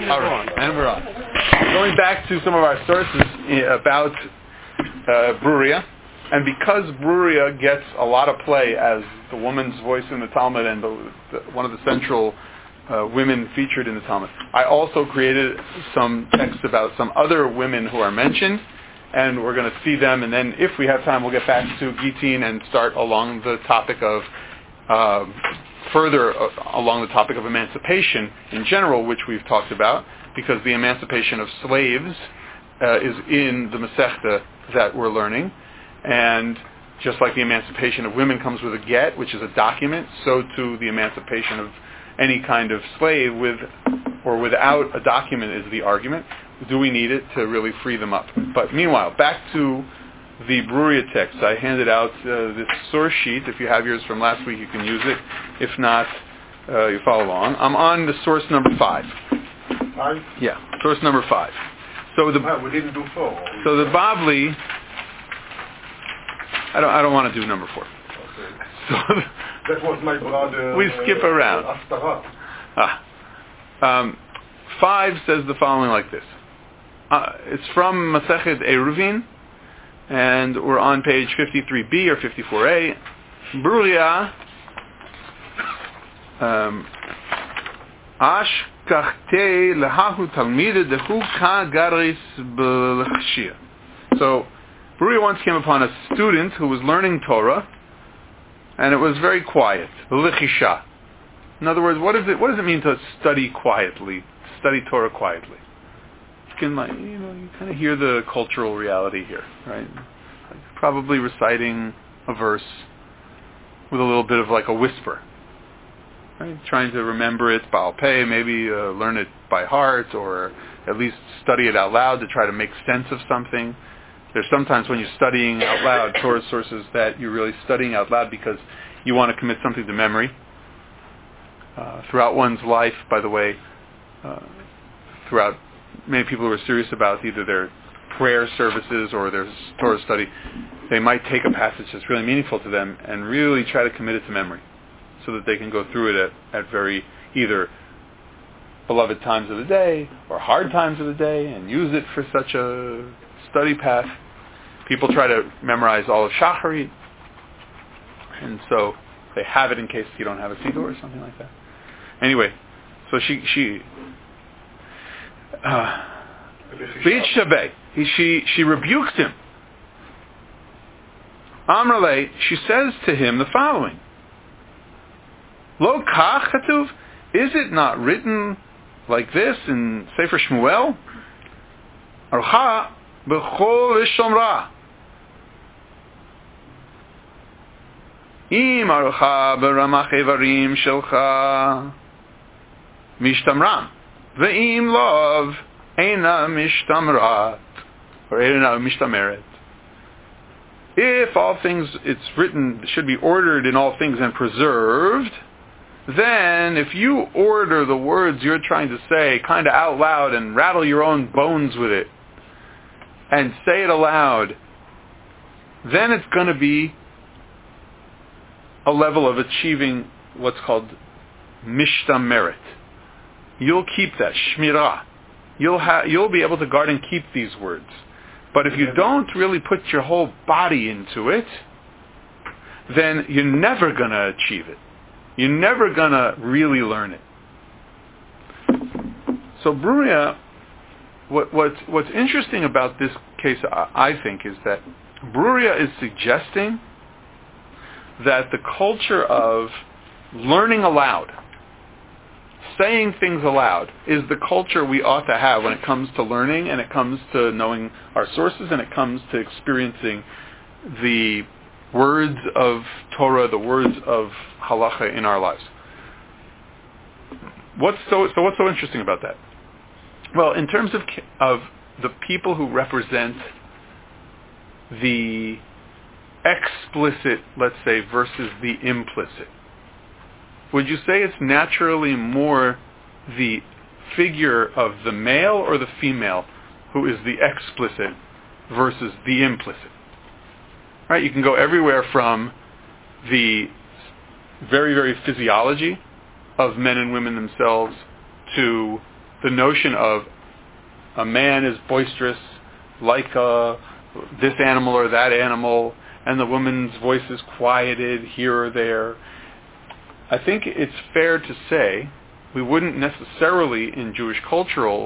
All right, and we're on. Going back to some of our sources about Bruria, and because Bruria gets a lot of play as the woman's voice in the Talmud and one of the central women featured in the Talmud, I also created some texts about some other women who are mentioned, and we're going to see them, and then if we have time, we'll get back to Gitin and start along the topic of further along the topic of emancipation in general, which we've talked about, because the emancipation of slaves is in the Masechta that we're learning, and just like the emancipation of women comes with a get, which is a document, so too the emancipation of any kind of slave with or without a document is the argument. Do we need it to really free them up? But meanwhile, back to the Bruria text. I handed out this source sheet. If you have yours from last week, you can use it. If not, you follow along. I'm on the source number 5. 5? Yeah, source number 5. So the we didn't do 4. So the Bavli. I don't want to do number 4. Okay. So That was my brother. We skip around. 5 says the following like this. It's from Masechet Eruvin, and we're on page 53b or 54a. Bruria Ash kachte lehahu talmide dehu ka garis b'lechshir. So Bruria once came upon a student who was learning Torah, and it was very quiet. Lechisha. In other words, what does it mean to study quietly, study Torah quietly? You kind of hear the cultural reality here, right? Probably reciting a verse with a little bit of like a whisper, right? Trying to remember it Baal Peh, maybe learn it by heart, or at least study it out loud to try to make sense of something. There's sometimes when you're studying out loud Torah sources that you're really studying out loud because you want to commit something to memory. Throughout one's life, by the way, throughout many people who are serious about either their prayer services or their Torah study, they might take a passage that's really meaningful to them and really try to commit it to memory so that they can go through it at very either beloved times of the day or hard times of the day and use it for such a study path. People try to memorize all of Shacharit, and so they have it in case you don't have a Siddur or something like that. Anyway, so she rebukes him. Amrale, she says to him the following: Lo kach chatuv, is it not written like this in Sefer Shmuel? Archa b'chol v'shomra. Im archa b'ramach evarim shelcha mishtamram. Ve'im lov eina mishtamrat, or eina mishtameret. If all things, it's written, should be ordered in all things and preserved, then if you order the words you're trying to say kind of out loud and rattle your own bones with it and say it aloud, then it's going to be a level of achieving what's called mishtameret. You'll keep that, shmirah. You'll be able to guard and keep these words. But if you don't really put your whole body into it, then you're never going to achieve it. You're never going to really learn it. So Bruria, what's interesting about this case, I think, is that Bruria is suggesting that the culture of learning aloud, saying things aloud, is the culture we ought to have when it comes to learning and it comes to knowing our sources and it comes to experiencing the words of Torah, the words of halacha in our lives. What's so interesting about that? Well, in terms of the people who represent the explicit, let's say, versus the implicit, would you say it's naturally more the figure of the male or the female who is the explicit versus the implicit? Right? You can go everywhere from the very, very physiology of men and women themselves to the notion of a man is boisterous like this animal or that animal, and the woman's voice is quieted here or there. I think it's fair to say we wouldn't necessarily, in Jewish cultural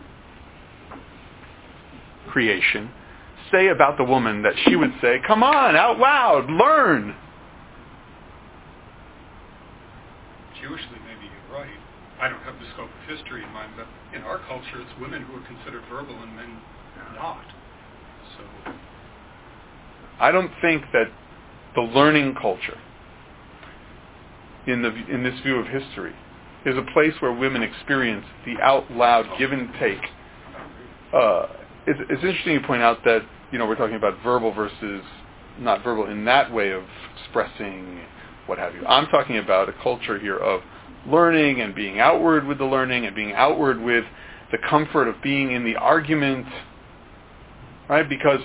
creation, say about the woman that she would say, come on, out loud, learn. Jewishly, maybe you're right. I don't have the scope of history in mind, but in our culture, it's women who are considered verbal and men not. So, I don't think that the learning culture, in this view of history, is a place where women experience the out loud give and take. It's interesting you point out that we're talking about verbal versus not verbal in that way of expressing what have you. I'm talking about a culture here of learning and being outward with the learning and being outward with the comfort of being in the argument, right? Because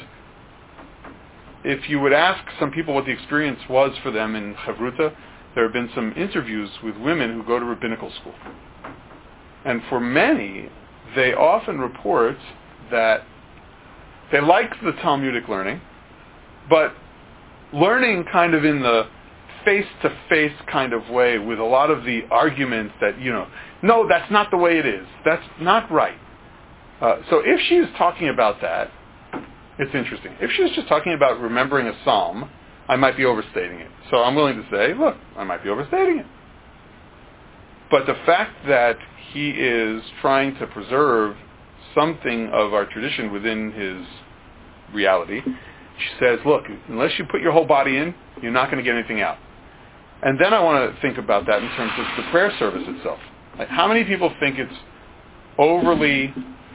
if you would ask some people what the experience was for them in Chavruta, there have been some interviews with women who go to rabbinical school. And for many, they often report that they like the Talmudic learning, but learning kind of in the face-to-face kind of way with a lot of the arguments that, no, that's not the way it is. That's not right. So if she is talking about that, it's interesting. If she was just talking about remembering a psalm, I might be overstating it. So I'm willing to say, look, I might be overstating it. But the fact that he is trying to preserve something of our tradition within his reality, she says, look, unless you put your whole body in, you're not going to get anything out. And then I want to think about that in terms of the prayer service itself. Like, how many people think it's overly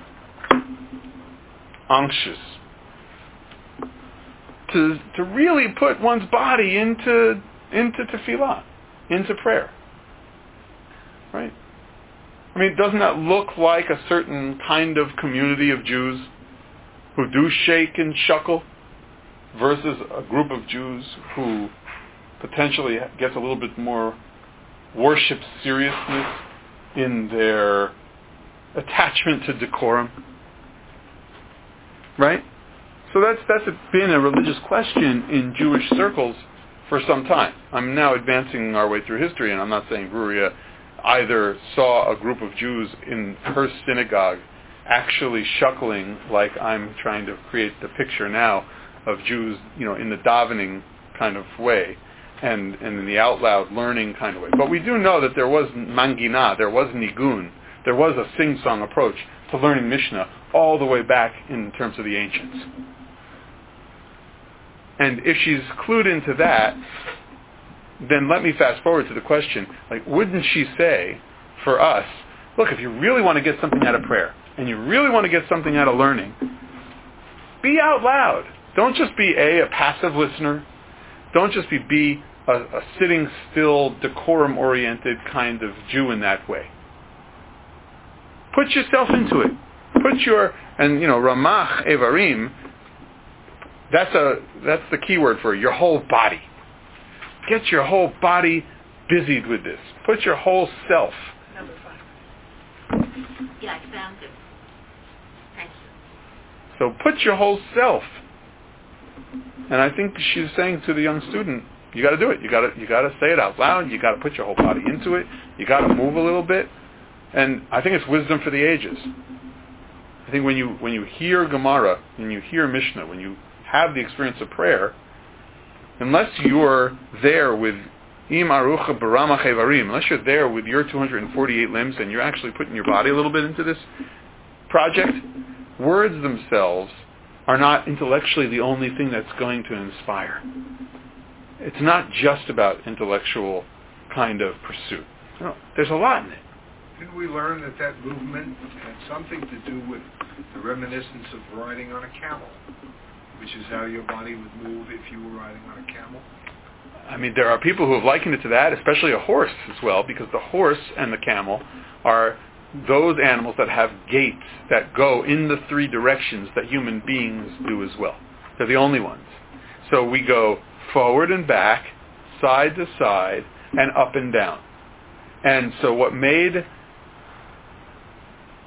anxious to really put one's body into tefillah, into prayer? Right? I mean, doesn't that look like a certain kind of community of Jews who do shake and shuckle versus a group of Jews who potentially gets a little bit more worship seriousness in their attachment to decorum? Right? So that's been a religious question in Jewish circles for some time. I'm now advancing our way through history, and I'm not saying Bruria either saw a group of Jews in her synagogue actually shuckling like I'm trying to create the picture now of Jews, in the davening kind of way and in the out loud learning kind of way. But we do know that there was mangina, there was nigun, there was a sing-song approach to learning Mishnah all the way back in terms of the ancients. And if she's clued into that, then let me fast forward to the question, wouldn't she say for us, look, if you really want to get something out of prayer, and you really want to get something out of learning, be out loud. Don't just be a passive listener. Don't just be a sitting still, decorum-oriented kind of Jew in that way. Put yourself into it. Ramach Evarim, that's the key word for it, your whole body. Get your whole body busied with this. Put your whole self. Number 5. Yeah, I found it. Thank you. So put your whole self. And I think she's saying to the young student, you got to do it. You got to say it out loud. You got to put your whole body into it. You got to move a little bit. And I think it's wisdom for the ages. I think when you hear Gemara, when you hear Mishnah, when you have the experience of prayer, unless you're there with Im Arucha Baramach Evarim, unless you're there with your 248 limbs and you're actually putting your body a little bit into this project, words themselves are not intellectually the only thing that's going to inspire. It's not just about intellectual kind of pursuit. No, there's a lot in it. Didn't we learn that movement had something to do with the reminiscence of riding on a camel, which is how your body would move if you were riding on a camel? I mean, there are people who have likened it to that, especially a horse as well, because the horse and the camel are those animals that have gaits that go in the 3 directions that human beings do as well. They're the only ones. So we go forward and back, side to side, and up and down. And so what made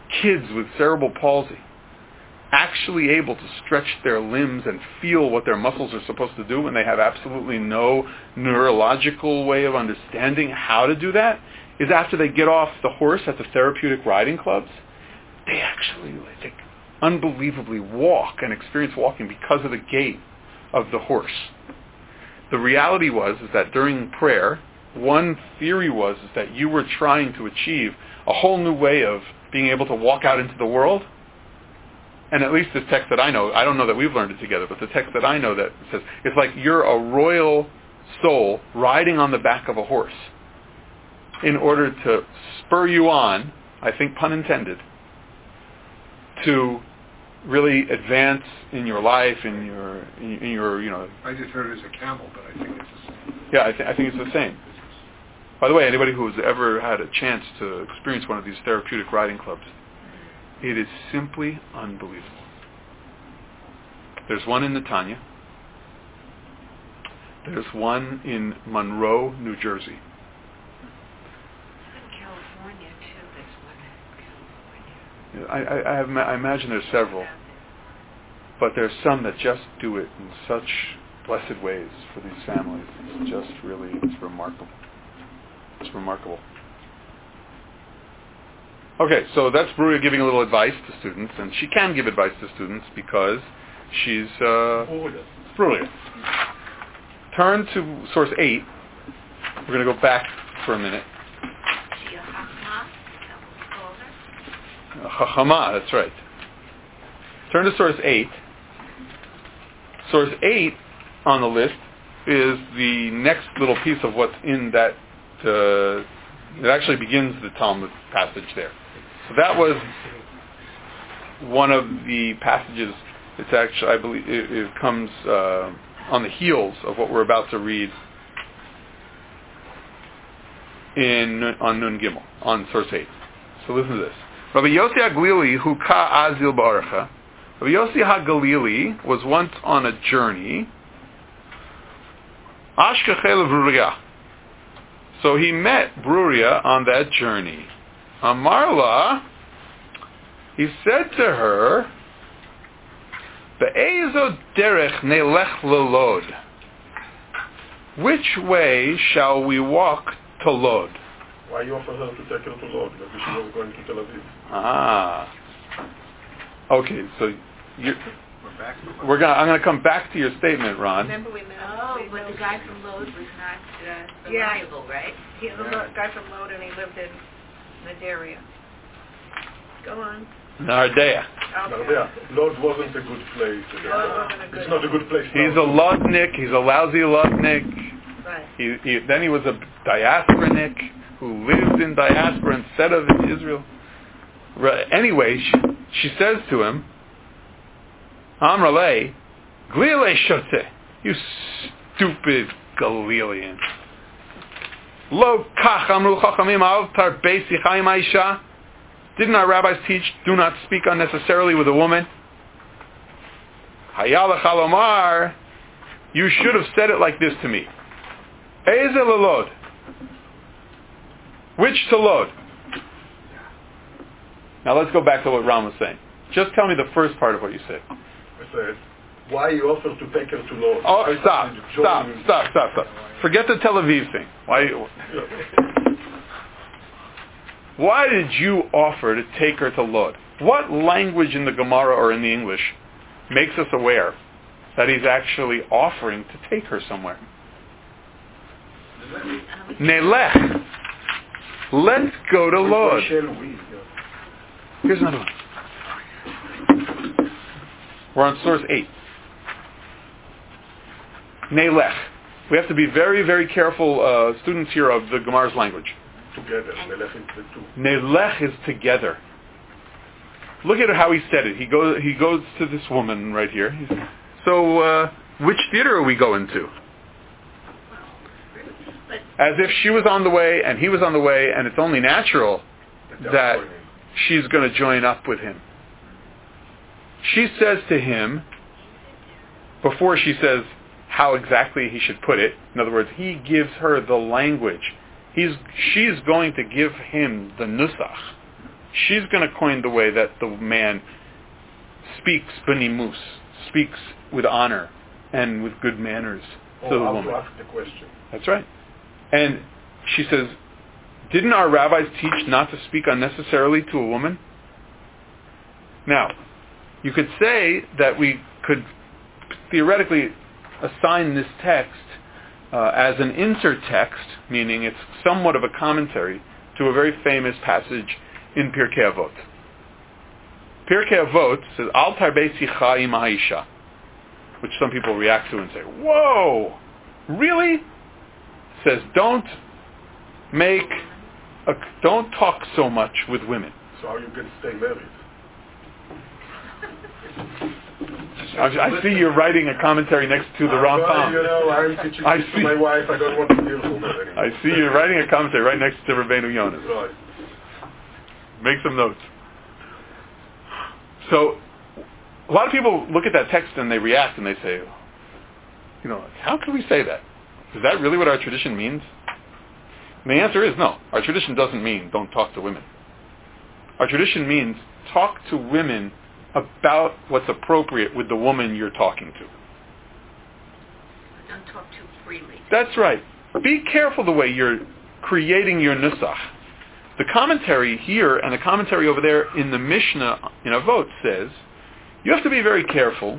kids with cerebral palsy actually able to stretch their limbs and feel what their muscles are supposed to do when they have absolutely no neurological way of understanding how to do that is after they get off the horse at the therapeutic riding clubs, they actually unbelievably walk and experience walking because of the gait of the horse. The reality is that during prayer, one theory is that you were trying to achieve a whole new way of being able to walk out into the world. And at least this text that I know, I don't know that we've learned it together, but the text that I know that says, it's like you're a royal soul riding on the back of a horse in order to spur you on, I think pun intended, to really advance in your life, in your you know. I just heard it as a camel, but I think it's the same. Yeah, I think it's the same. By the way, anybody who's ever had a chance to experience one of these therapeutic riding clubs, it is simply unbelievable. There's one in Netanya. There's one in Monroe, New Jersey. In California, too, there's one in California. I imagine there's several. But there's some that just do it in such blessed ways for these families. It's just really, it's remarkable. It's remarkable. Okay, so that's Bruria giving a little advice to students, and she can give advice to students because she's Bruria. Turn to source 8. We're going to go back for a minute. Chachama, that's right. Turn to source 8. Source 8 on the list is the next little piece of what's in that. It actually begins the Talmud passage there. So that was one of the passages. It's actually, I believe, it comes on the heels of what we're about to read on Nun Gimel, on source 8. So listen to this. Rabbi Yossi HaGlili, hu ka azil ba'arecha. Rabbi Yossi HaGlili was once on a journey. Ashkechel Bruria. So he met Bruria on that journey. Amarla, he said to her, Be'ezo derech nelech lelod. Which way shall we walk to Lod? Why you offer her to take her to Lod? Maybe she was going to Tel Aviv. Ah. Okay, so We're back. I'm going to come back to your statement, Ron. Remember we met. Oh, but the guy from Lod was not reliable, right? He's a guy from Lod, and he lived in Nadaria. Go on. Nardea. Nardea. Lod wasn't a good place. It's not a good place. He's a Lodnik. He's a lousy Lodnik. Right. Then he was a diasporanik who lived in diaspora instead of in Israel. Anyway, she says to him, Amrale, Glile Shote, you stupid Galilean. Lo kach amru chachamim al tar beis yichayim aisha. Didn't our rabbis teach, do not speak unnecessarily with a woman? Hayalach alomar, you should have said it like this to me. Eze lelod. Which to Lod? Now let's go back to what Ram was saying. Just tell me the first part of what you said. I said, why you offer to take her to Lod? Oh, stop. Forget the Tel Aviv thing. Why did you offer to take her to Lod? What language in the Gemara or in the English makes us aware that he's actually offering to take her somewhere? Nelech. Let's go to Lod. Here's another one. We're on source 8. Nelech. We have to be very, very careful students here of the Gemara's language. Together. Nelech is the two. Nelech is together. Look at how he said it. He goes to this woman right here. So, which theater are we going to? As if she was on the way and he was on the way, and it's only natural that she's going to join up with him. She says to him, before she says how exactly he should put it, in other words, he gives her the language. She's going to give him the nusach. she's going to coin the way that the man speaks benimus, speaks with honor and with good manners to the woman. To ask the question. That's right. And she says, didn't our rabbis teach not to speak unnecessarily to a woman? Now, you could say that we could theoretically assign this text as an insert text, meaning it's somewhat of a commentary to a very famous passage in Pirkei Avot. Pirkei Avot says, Al tarbei sicha im ha'isha, which some people react to and say, whoa, really? It says, don't talk so much with women. So how you can stay married? I see you're writing a commentary next to the Rambam. I'm teaching this to my wife. I don't want to deal with her anymore. I see you're writing a commentary right next to Rabbeinu Yonah. Right. Make some notes. So, a lot of people look at that text and they react and they say, how can we say that? Is that really what our tradition means? And the answer is no. Our tradition doesn't mean don't talk to women. Our tradition means talk to women about what's appropriate with the woman you're talking to. Don't talk too freely. That's right. Be careful the way you're creating your nusach. The commentary here and the commentary over there in the Mishnah in Avot says you have to be very careful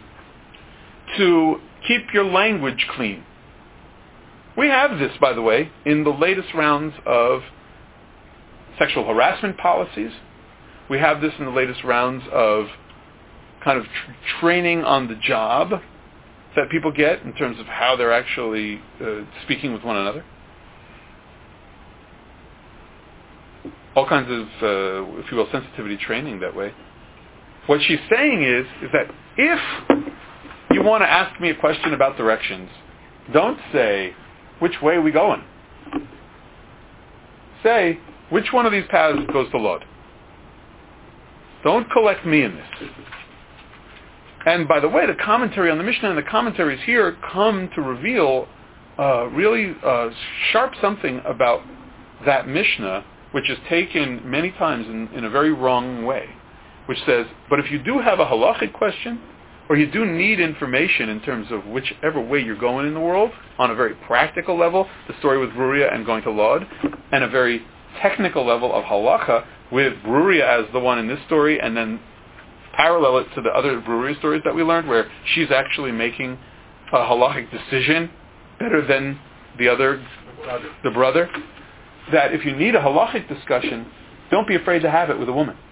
to keep your language clean. We have this, by the way, in the latest rounds of sexual harassment policies. We have this in the latest rounds of kind of training on the job that people get in terms of how they're actually speaking with one another. All kinds of, if you will, sensitivity training that way. What she's saying is that if you want to ask me a question about directions, don't say, which way are we going? Say, which one of these paths goes to Lod? Don't collect me in this. And by the way, the commentary on the Mishnah and the commentaries here come to reveal really sharp something about that Mishnah, which is taken many times in a very wrong way, which says, but if you do have a halachic question, or you do need information in terms of whichever way you're going in the world, on a very practical level, the story with Bruria and going to Lod, and a very technical level of halacha, with Bruria as the one in this story, and then parallel it to the other Bruria stories that we learned, where she's actually making a halachic decision better than the brother, that if you need a halachic discussion, don't be afraid to have it with a woman.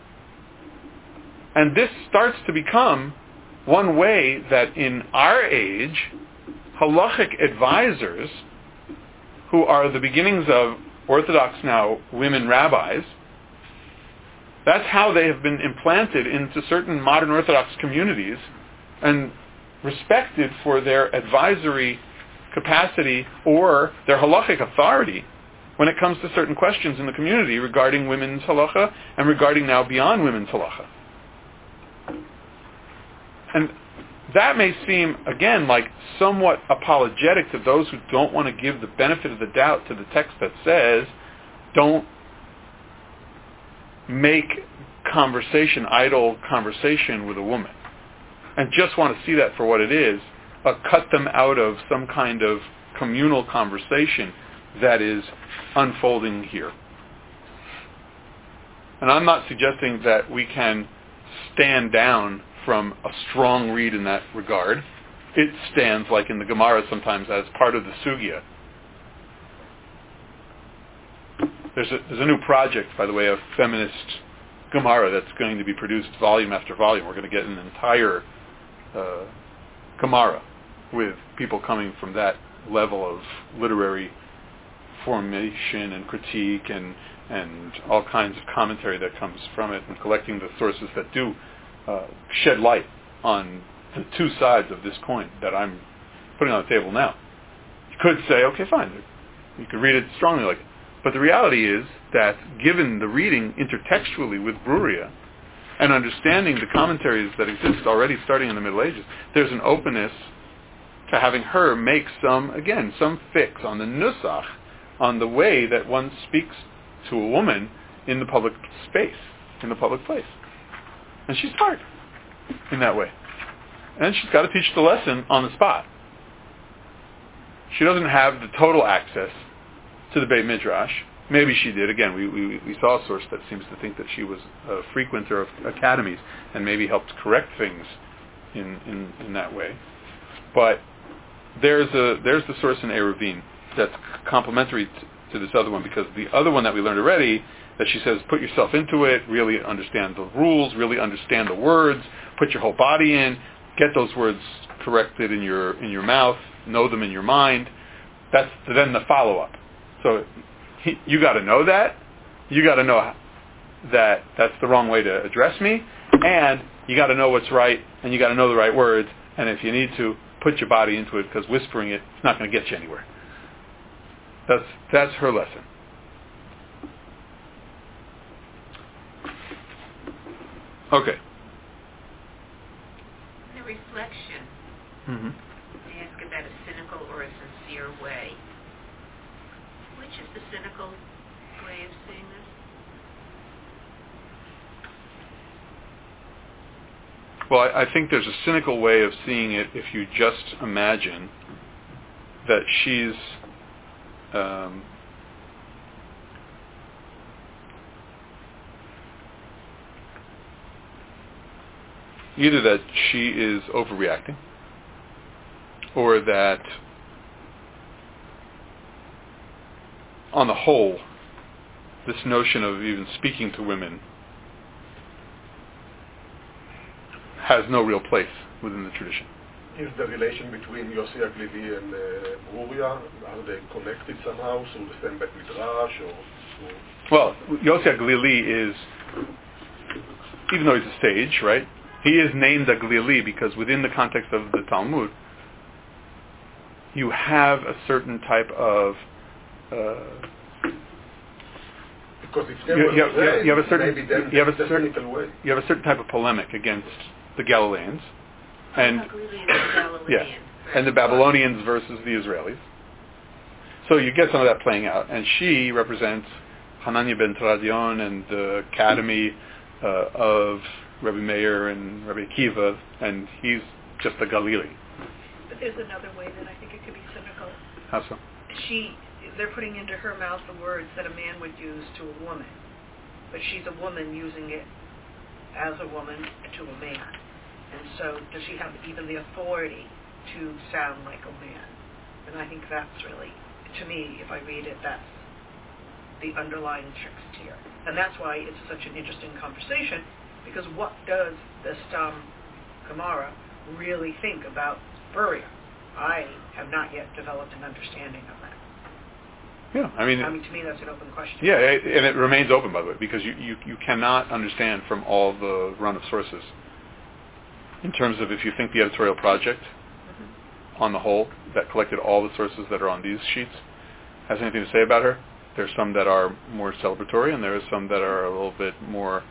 And this starts to become one way that in our age, halachic advisors, who are the beginnings of Orthodox now women rabbis, that's how they have been implanted into certain modern Orthodox communities and respected for their advisory capacity or their halachic authority when it comes to certain questions in the community regarding women's halacha and regarding now beyond women's halacha. And that may seem, again, like somewhat apologetic to those who don't want to give the benefit of the doubt to the text that says, don't make idle conversation with a woman, and just want to see that for what it is, cut them out of some kind of communal conversation that is unfolding here. And I'm not suggesting that we can stand down from a strong read in that regard. It stands, like in the Gemara sometimes, as part of the sugya. There's a new project, by the way, of feminist Gemara that's going to be produced volume after volume. We're going to get an entire Gemara with people coming from that level of literary formation and critique and all kinds of commentary that comes from it, and collecting the sources that do shed light on the two sides of this coin that I'm putting on the table now. You could say, okay, fine. You could read it strongly like it. But the reality is that given the reading intertextually with Bruria and understanding the commentaries that exist already starting in the Middle Ages, there's an openness to having her make some fix on the nusach, on the way that one speaks to a woman in the public space, in the public place. And she's smart in that way. And she's got to teach the lesson on the spot. She doesn't have the total access to the Beit Midrash. Maybe she did. Again, we saw a source that seems to think that she was a frequenter of academies and maybe helped correct things in that way. But there's the source in Eruvin that's complementary to this other one, because the other one that we learned already, that she says put yourself into it, really understand the rules, really understand the words, put your whole body in, get those words corrected in your mouth, know them in your mind. That's then the follow-up. So you got to know that. You got to know that that's the wrong way to address me, and you got to know what's right, and you got to know the right words, and if you need to, put your body into it, because whispering it's not going to get you anywhere. That's her lesson. Okay. The reflection. Mm-hmm. They ask about a cynical or a sincere way. Which is the cynical way of seeing this? Well, I think there's a cynical way of seeing it if you just imagine that she's either that she is overreacting, or that on the whole, this notion of even speaking to women has no real place within the tradition. Is the relation between Yossi Aglili and Bruria, are they connected somehow through the same Beit Midrash? Well, Yossi Aglili is, even though he's a sage, right, he is named Aglili because within the context of the Talmud, you have a certain type of because if they were you have a certain maybe you have a certain type of polemic against the Galileans and the Babylonians versus the Israelis. So you get some of that playing out, and she represents Hanania ben Tradion and the academy of Rabbi Meir and Rabbi Akiva, and he's just a Galili. But there's another way that I think it could be cynical. How so? They're putting into her mouth the words that a man would use to a woman, but she's a woman using it as a woman to a man. And so does she have even the authority to sound like a man? And I think that's really, to me, if I read it, that's the underlying text here. And that's why it's such an interesting conversation, because what does the Stam Gemara really think about Buria? I have not yet developed an understanding of that. Yeah, I mean, to me, that's an open question. Yeah, and it remains open, by the way, because you cannot understand from all the run of sources. In terms of if you think the editorial project, on the whole, that collected all the sources that are on these sheets, has anything to say about her, there's some that are more celebratory, and there are some that are a little bit more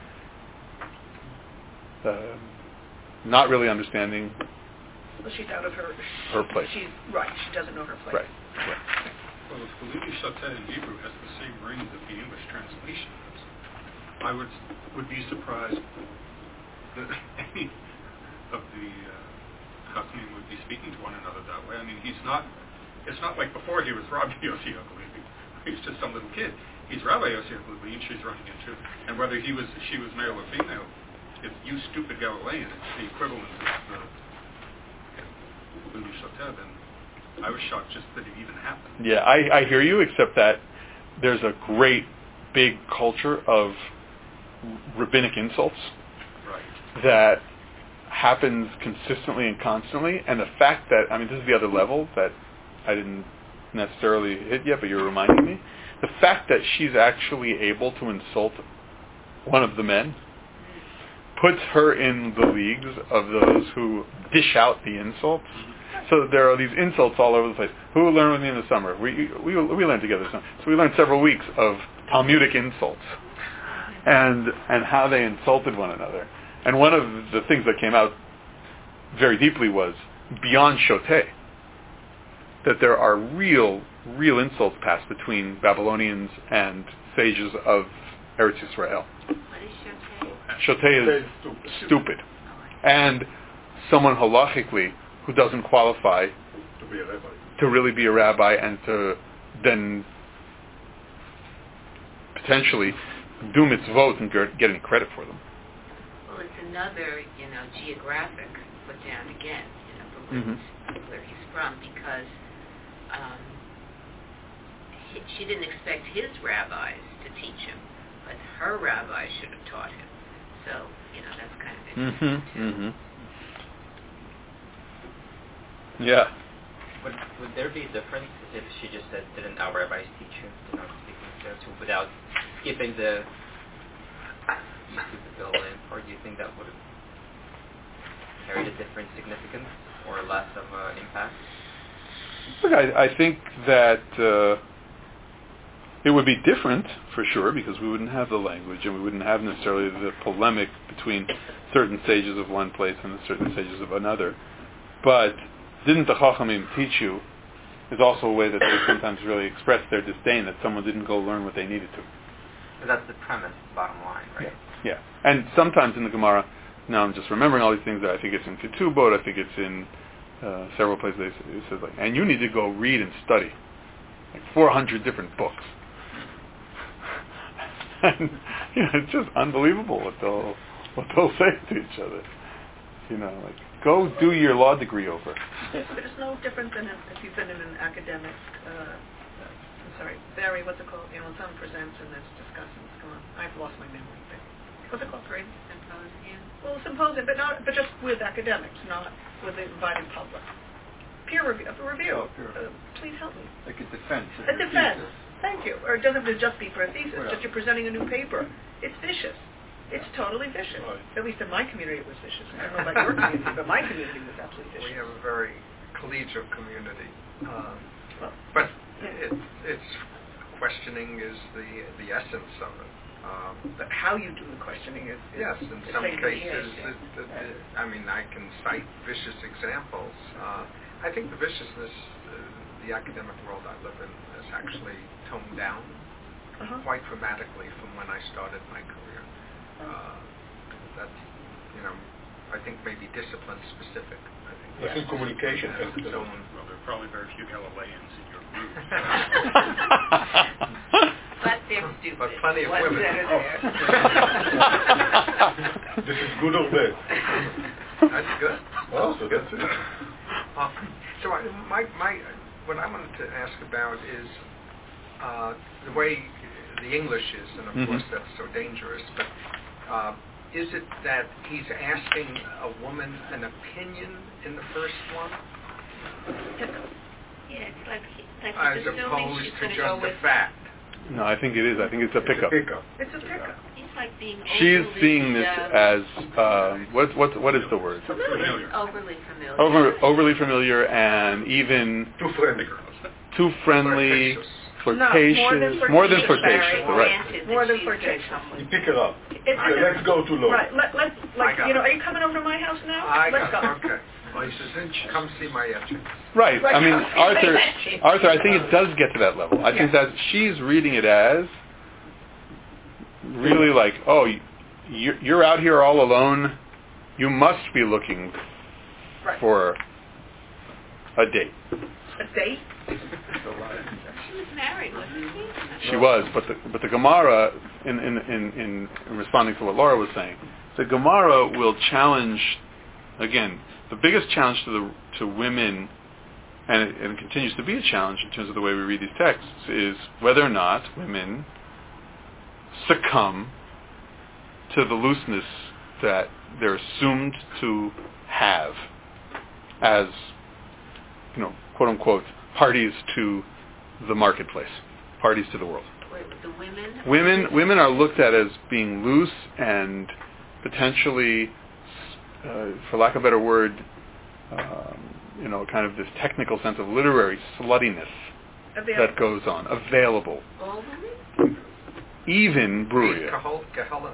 not really understanding. Well, she's out of her place. She's right. She doesn't know her place. Right. Well, if Galili Shatet in Hebrew has the same ring that the English translation does, I would be surprised that any of the Chachamim would be speaking to one another that way. I mean, it's not like before he was Rabbi Yossi Aglili. He's just some little kid. He's Rabbi Yossi Aglili, and she's running into. And whether she was male or female, if you stupid Galilean, it's the equivalent of Galili Shatet, and I was shocked just that it even happened. Yeah, I hear you, except that there's a great big culture of rabbinic insults that happens consistently and constantly, and the fact that, this is the other level that I didn't necessarily hit yet, but you're reminding me, the fact that she's actually able to insult one of the men puts her in the leagues of those who dish out the insults. So there are these insults all over the place. Who will learn with me in the summer? We learned together. So we learned several weeks of Talmudic insults and how they insulted one another. And one of the things that came out very deeply was beyond Shoteh, that there are real insults passed between Babylonians and sages of Eretz Yisrael. What is shotei? Shotei is stupid. And someone halachically who doesn't qualify To be a rabbi. to really be a rabbi and to then potentially do mitzvot and get any credit for them. Well, it's another, geographic put down again, where he's from, because she didn't expect his rabbis to teach him, but her rabbi should have taught him. So, that's kind of interesting, too. Yeah. Would there be a difference if she just said, didn't our rabbis teach you to not speak to without skipping the bill in, or do you think that would have carried a different significance or less of an impact? Look, I think that it would be different for sure, because we wouldn't have the language and we wouldn't have necessarily the polemic between certain sages of one place and certain sages of another. But didn't the Chachamim teach you is also a way that they sometimes really express their disdain that someone didn't go learn what they needed to. But that's the premise, bottom line, right? Yeah. And sometimes in the Gemara, now I'm just remembering all these things, that I think it's in Ketubot, I think it's in several places, it says like, and you need to go read and study like 400 different books. And it's just unbelievable what they'll say to each other. Like, go do your law degree over. But it's no different than if you've been in an academic, very, what's it called? When someone presents and it's discussing, I've lost my memory thing. What's it called, grade? Symposium. Well, symposium, but just with academics, not with the invited public. Peer review. Please help me. Like a defense. A defense. Thank you. Or it doesn't have to just be for a thesis, just you're presenting a new paper. It's vicious. It's totally vicious. Right. At least in my community it was vicious. I don't know about your community, but my community was absolutely vicious. We have a very collegial community, Well, but it's questioning is the essence of it. but how you do the questioning is Yes, in the some same cases, thing. I can cite vicious examples. I think the viciousness, the academic world I live in, has actually toned down quite dramatically from when I started my career. That's, I think maybe discipline specific. I think communication has its own. Well, there are probably very few Galileans in your group. But they're stupid. But plenty of What's women. that in there? This is good or bad? That's good. Oh, so that's it. So what I wanted to ask about is the way the English is, and of course that's so dangerous, but is it that he's asking a woman an opinion in the first one, Yeah, it's like as he's assuming opposed she's to going to just go a with... fact? No, I think it is. I think it's a pickup. It's a pickup. He's like being She is overly, seeing this as what is the word? Familiar. overly familiar. Overly familiar and even Too friendly. too friendly, flirtatious, No, more than flirtatious, flirtatious. Barry. Right. Granted More that than she's flirtatious. gonna come You with- pick it up. It's Let's go too low. Right. Let's I got it. are you coming over to my house now? I Let's got go. it. Okay. Come see my etchings. Right. I mean, Arthur, I think it does get to that level. I think Yeah. that she's reading it as really like, oh, you're out here all alone. You must be looking Right. for a date. A date? She was married, wasn't she? She was, but the Gemara, in responding to what Laura was saying, the Gemara will challenge, again, the biggest challenge to women, and it continues to be a challenge in terms of the way we read these texts, is whether or not women succumb to the looseness that they're assumed to have as, quote unquote, parties to the marketplace, parties to the world. Wait, the women? Women are looked at as being loose and potentially, for lack of a better word, kind of this technical sense of literary sluttiness that goes on. Available. All women? Even Bruria. Gehalan.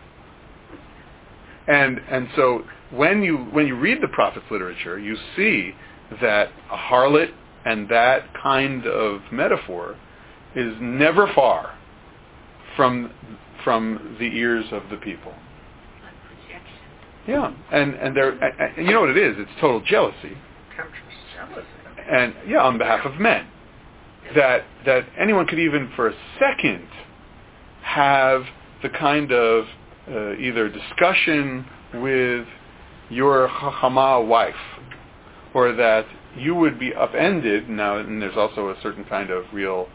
And so when you read the prophet's literature, you see that a harlot and that kind of metaphor is never far from from the ears of the people. Like projection. Yeah, and they're, and you know what it is? It's total jealousy. Jealousy. And yeah, on behalf of men, that anyone could even for a second have the kind of either discussion with your chachama wife, or that you would be upended. Now, and there's also a certain kind of real,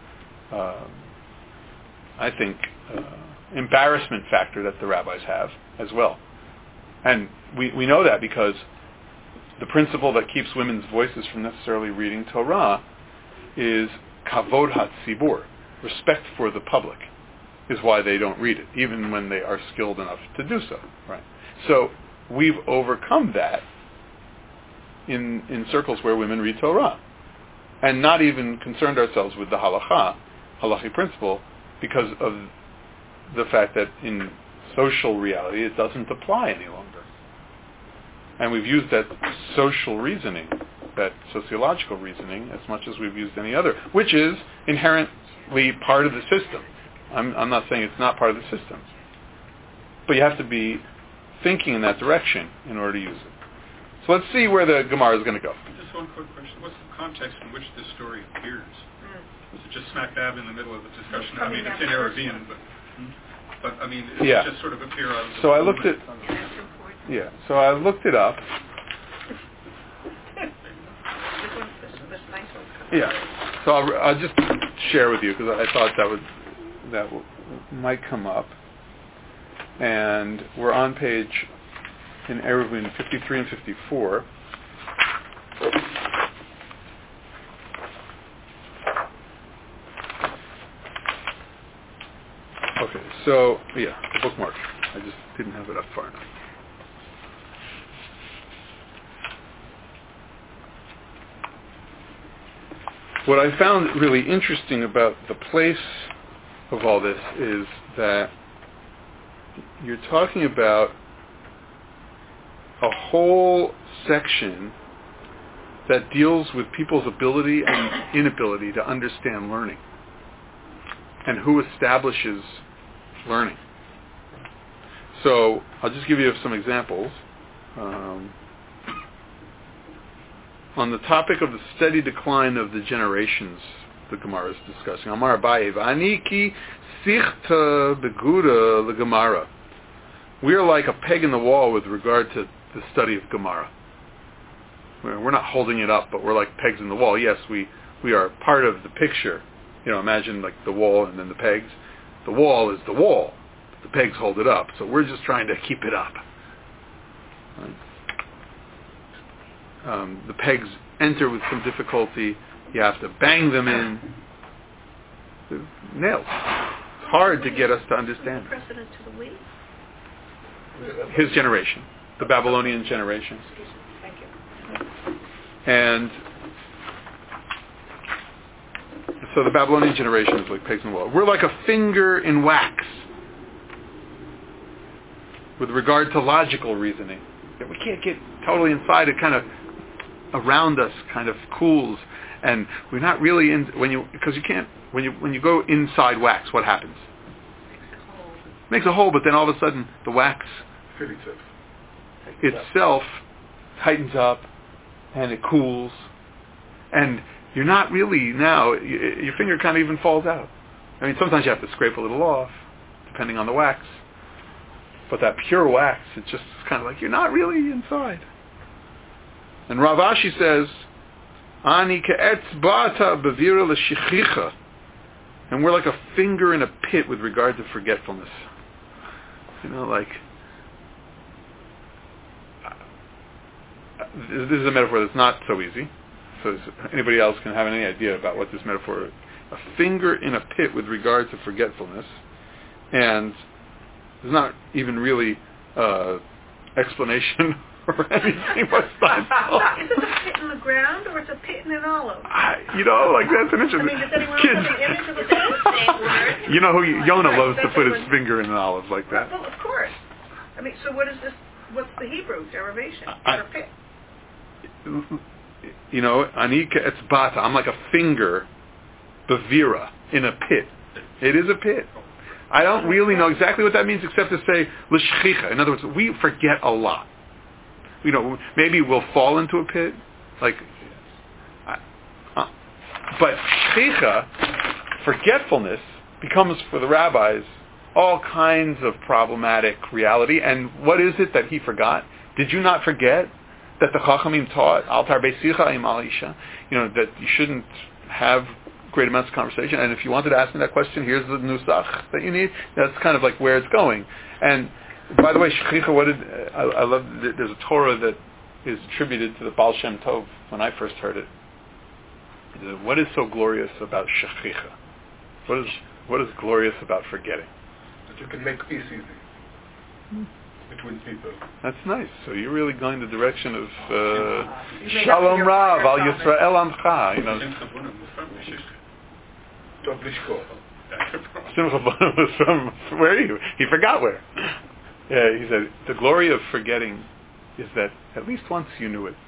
I think, embarrassment factor that the rabbis have as well. And we know that because the principle that keeps women's voices from necessarily reading Torah is kavod hatzibur, respect for the public, is why they don't read it, even when they are skilled enough to do so. Right. So we've overcome that in circles where women read Torah, and not even concerned ourselves with the halachic principle, because of the fact that in social reality it doesn't apply any longer. And we've used that social reasoning, that sociological reasoning, as much as we've used any other, which is inherently part of the system. I'm not saying it's not part of the system. But you have to be thinking in that direction in order to use it. So let's see where the Gemara is going to go. Just one quick question. What's the context in which this story appears? Is it just smack dab in the middle of the discussion? I mean, it's in Arabian, but I mean, it just sort of appear out of the So I looked at... Yeah, so I looked it up. Yeah, so I'll just share with you because I thought that might come up. And we're on page in Eruvin 53 and 54. Okay, so yeah, the bookmark. I just didn't have it up far enough. What I found really interesting about the place of all this is that you're talking about a whole section that deals with people's ability and inability to understand learning, and who establishes learning. So I'll just give you some examples. On the topic of the steady decline of the generations, the Gemara is discussing. Amar Abaye, Aniki sichta begura leGemara. We are like a peg in the wall with regard to the study of Gemara. We're not holding it up, but we're like pegs in the wall. Yes, we are part of the picture. You know, imagine like the wall and then the pegs. The wall is the wall. The pegs hold it up. So we're just trying to keep it up. Right? The pegs enter with some difficulty. You have to bang them in. Nails. It's hard to get us to understand. Precedent to the wheel? His generation, the Babylonian generation. Thank you. And so the Babylonian generation is like pegs in the wall. We're like a finger in wax with regard to logical reasoning. We can't get totally inside. It kind of around us kind of cools, and we're not really in when you go inside wax. What happens? Makes a hole, but then all of a sudden the wax itself tightens up and it cools, and you're not really now. Your finger kind of even falls out. I mean, sometimes you have to scrape a little off, depending on the wax. But that pure wax, it's just kind of like you're not really inside. And Rav Ashi says, "Ani ke'etzbata bevira l'shichicha," and we're like a finger in a pit with regard to forgetfulness. You know, like this is a metaphor that's not so easy. So anybody else can have any idea about what this metaphor is? A finger in a pit with regard to forgetfulness, and there's not even really explanation or anything but science. Is it a pit in the ground or it's a pit in an olive? Like that's an interesting. I mean, does anyone put an image of a pit? You know who Yonah loves to put his finger in an olive like that. Well, of course. I mean, so what is this? What's the Hebrew derivation for pit? You know, Anika etzbata. I'm like a finger, bevira, in a pit. It is a pit. I don't really know exactly what that means except to say l'shchicha. In other words, we forget a lot. Maybe we'll fall into a pit, but shchicha, forgetfulness, becomes for the rabbis all kinds of problematic reality. And what is it that he forgot? Did you not forget that the Chachamim taught al tarbei sicha im al isha, that you shouldn't have great amounts of conversation? And if you wanted to ask me that question, here's the nusach that you need. That's kind of like where it's going. And by the way, shchicha, I love, there's a Torah that is attributed to the Baal Shem Tov when I first heard it. What is so glorious about shchicha? What is glorious about forgetting? That you can make peace easy between people. That's nice. So you're really going the direction of Shalom Rav al Yisrael Amcha. Simcha Bonim was from where? He forgot where. Yeah, he said the glory of forgetting is that at least once you knew it.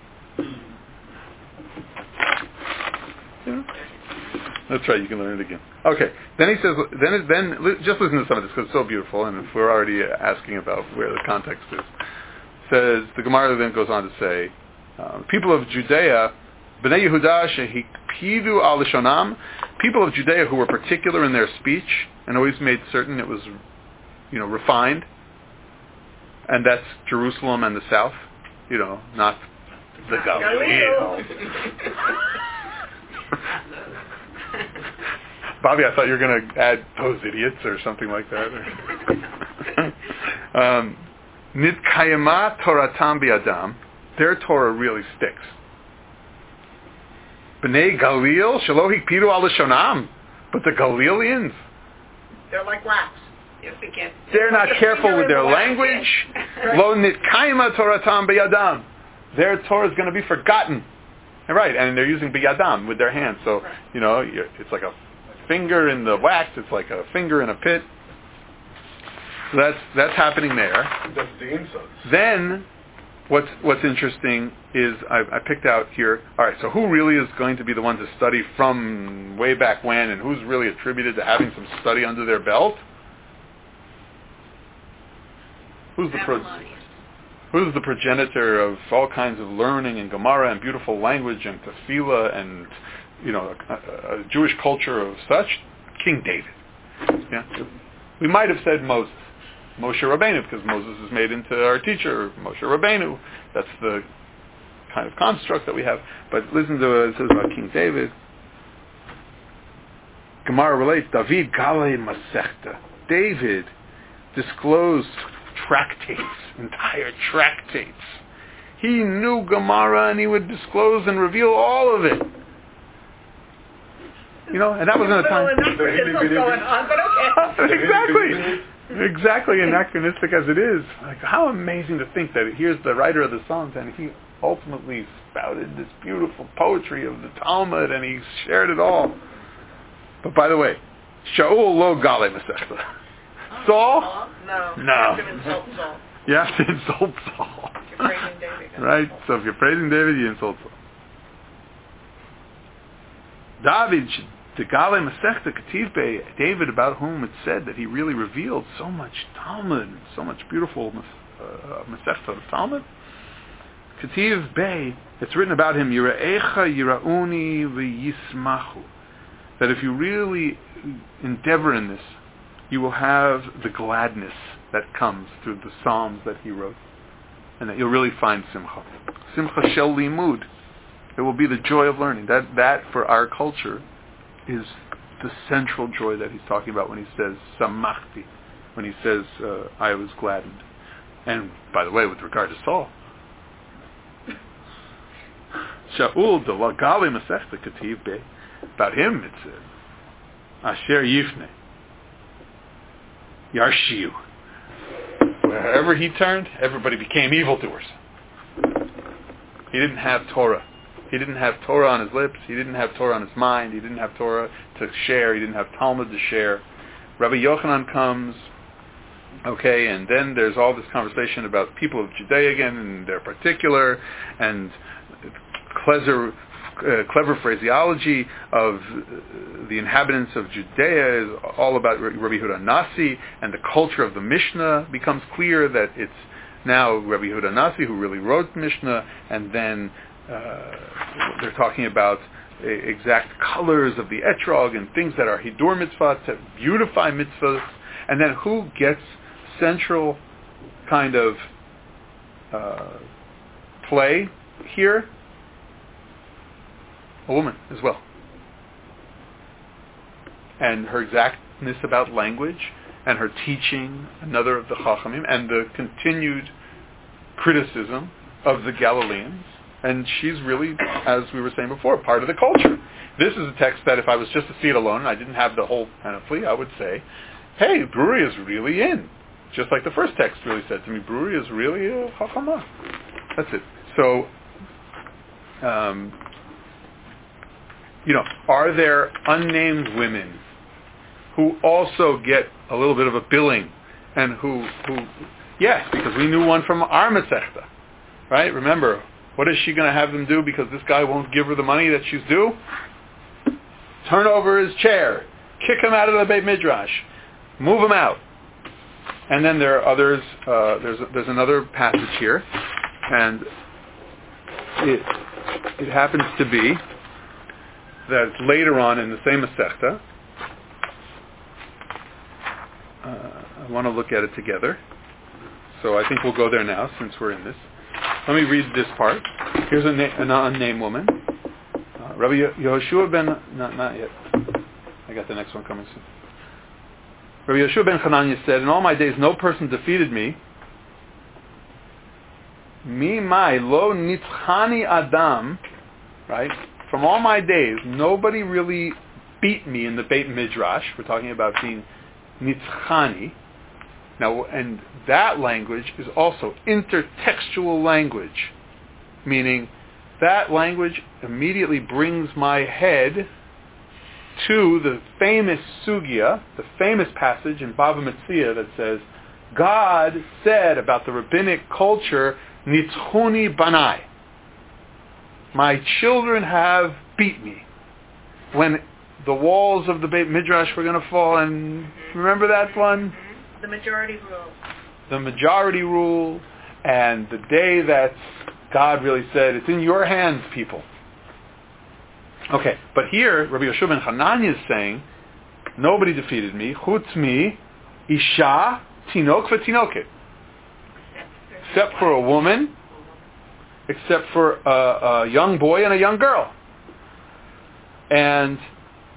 Yeah. That's right, you can learn it again. Okay, then he says, then just listen to some of this because it's so beautiful, and if we're already asking about where the context is. Says, the Gemara then goes on to say, people of Judea, Bnei Yehuda shehikpidu al lishonam, people of Judea who were particular in their speech and always made certain it was, refined, and that's Jerusalem and the south, not the Galilee. Bobby, I thought you were going to add those idiots or something like that. Nitkayama Toratam bi'adam. Their Torah really sticks. Bnei Galil shelo hikpidu al lishonam. But the Galileans, they're like wax. They're not careful with their language. Lo nitkayama Toratam bi'adam. Their Torah is going to be forgotten. Right, and they're using biyadam with their hands. So, it's like a finger in the wax. It's like a finger in a pit. So that's happening there. That's the insults. Then, what's interesting is I picked out here. All right, so who really is going to be the one to study from way back when, and who's really attributed to having some study under their belt? Who's the progenitor of all kinds of learning and Gemara and beautiful language and tefillah and a Jewish culture of such? King David. Yeah, we might have said Moshe Rabbeinu because Moses is made into our teacher, Moshe Rabbeinu. That's the kind of construct that we have. But listen to what it says about King David. Gemara relates, David Galei Masechta. David disclosed entire tractates. He knew Gemara and he would disclose and reveal all of it. And that was in a time. Exactly anachronistic as it is. Like, how amazing to think that here's the writer of the Psalms and he ultimately spouted this beautiful poetry of the Talmud and he shared it all. But by the way, Shaul lo Galei Masechta. Saul? No. You have to insult Saul. You have to insult Saul. If you're praising David. Right? So if you're praising David, you insult Saul. David, the Galei Masechta Ketiv Bei, David, about whom it said that he really revealed so much Talmud, so much beautiful Masechta of Talmud. Ketiv Bei, it's written about him, Yira'echa Yira'uni V'yismachu, that if you really endeavor in this, you will have the gladness that comes through the Psalms that he wrote, and that you'll really find Simcha. Simcha shel limud. It will be the joy of learning. That for our culture is the central joy that he's talking about when he says samachti, when he says I was gladdened. And by the way, with regard to Saul, Shaul the Galei Masechta Ketiv Bei, about him it says Asher Yifne Yarshiu. Wherever he turned, everybody became evildoers. He didn't have Torah. He didn't have Torah on his lips. He didn't have Torah on his mind. He didn't have Torah to share. He didn't have Talmud to share. Rabbi Yochanan comes, and then there's all this conversation about people of Judea again, and their particular, and Klezer clever phraseology of the inhabitants of Judea is all about Rabbi Yehuda Nasi, and the culture of the Mishnah becomes clear that it's now Rabbi Yehuda Nasi who really wrote the Mishnah, and then they're talking about exact colors of the etrog and things that are hidur mitzvah to beautify mitzvahs, and then who gets central kind of play here? A woman as well. And her exactness about language, and her teaching, another of the Chachamim, and the continued criticism of the Galileans. And she's really, as we were saying before, part of the culture. This is a text that if I was just to see it alone, and I didn't have the whole panoply, I would say, hey, brewery is really in. Just like the first text really said to me, brewery is really a Chachama. That's it. So, are there unnamed women who also get a little bit of a billing, and who yes, because we knew one from our Masechta, right? Remember, what is she going to have them do because this guy won't give her the money that she's due? Turn over his chair, kick him out of the Beit Midrash, move him out. And then there are others. There's another passage here, and it happens to be that later on in the same Masechta. I want to look at it together, so I think we'll go there now since we're in this. Let me read this part. Here's an unnamed woman. Rabbi Yehoshua ben... Not yet. I got the next one coming soon. Rabbi Yehoshua ben Hanania said, in all my days no person defeated me. Mi mai lo nitzchani adam. Right? From all my days, nobody really beat me in the Beit Midrash. We're talking about being nitzchani. Now, and that language is also intertextual language, meaning that language immediately brings my head to the famous sugya, the famous passage in Bava Metzia that says, God said about the rabbinic culture, Nitzchuni banai. My children have beat me. When the walls of the Beit Midrash were going to fall, and remember that one? The majority rule. The majority rule, and the day that God really said, it's in your hands, people. Okay, but here, Rabbi Yehoshua ben Hanania is saying, nobody defeated me, chutz mi, isha, tinok v'tinoket. Except for a woman, except for a young boy and a young girl. And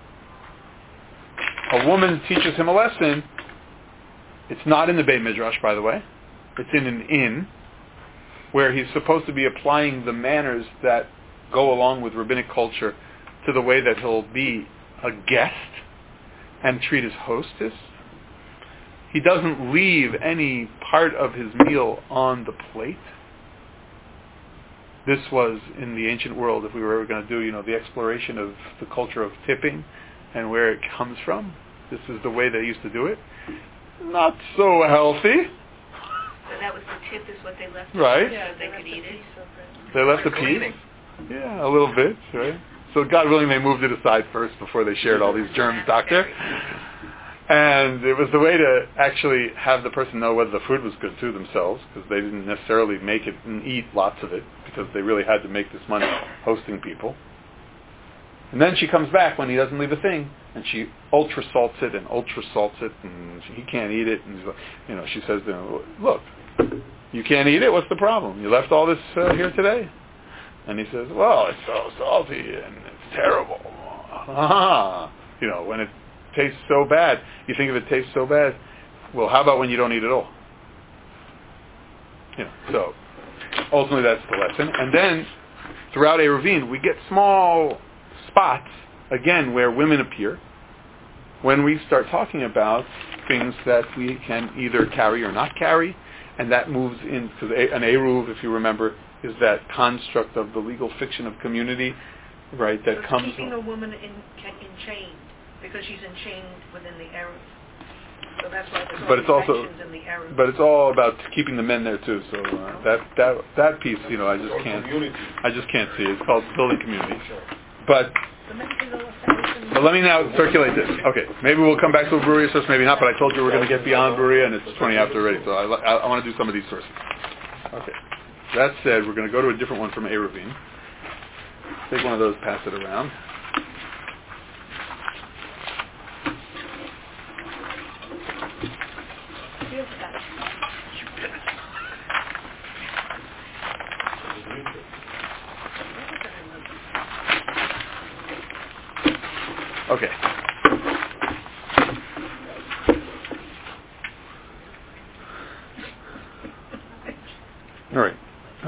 a woman teaches him a lesson. It's not in the Beit Midrash, by the way. It's in an inn, where he's supposed to be applying the manners that go along with rabbinic culture to the way that he'll be a guest and treat his hostess. He doesn't leave any part of his meal on the plate. This was, in the ancient world, if we were ever going to do, the exploration of the culture of tipping and where it comes from. This is the way they used to do it. Not so healthy. So that was the tip, is what they left. Right. So they could eat it. They left the piece. Yeah, a little bit, right? So God willing, they moved it aside first before they shared all these germs, doctor. And it was the way to actually have the person know whether the food was good to themselves, because they didn't necessarily make it and eat lots of it, because they really had to make this money hosting people. And then she comes back when he doesn't leave a thing, and she ultra salts it, and he can't eat it. And she says to him, look, you can't eat it? What's the problem? You left all this here today? And he says, well, it's so salty, and it's terrible. When it tastes so bad, you think if it tastes so bad, well, how about when you don't eat at all? So ultimately that's the lesson. And then throughout Eruvin, we get small spots, again, where women appear when we start talking about things that we can either carry or not carry, and that moves in, because an Eruv, if you remember, is that construct of the legal fiction of community, right, that comes... keeping a woman enchained, because she's enchained within the Eruv. So that's why there's all But it's also, sections in the Arab. but it's all about keeping the men there too. So that piece, I just Or can't. community. I just can't see. It's called building community. But The men can go outside. let me now circulate this. Okay, maybe we'll come back to a Beruria source, maybe not. But I told you we're going to get beyond Beruria, and it's 20 after already. So I want to do some of these sources. Okay. That said, we're going to go to a different one from Eruvin. Take one of those, pass it around. Okay. All right.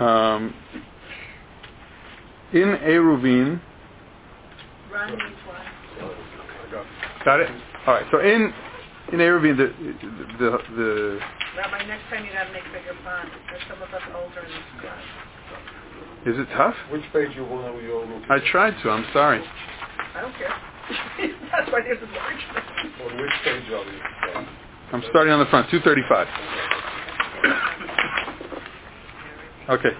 In Eruvin. Ron needs one. Got it. All right. So in Eruvin, the Rabbi, next time you got to make bigger font. There's some of us older in this class. is it tough? Which page you want to looking I tried to. I'm sorry. I don't care. That's why there's a large one. on which page are you? I'm starting on the front, 235. Okay.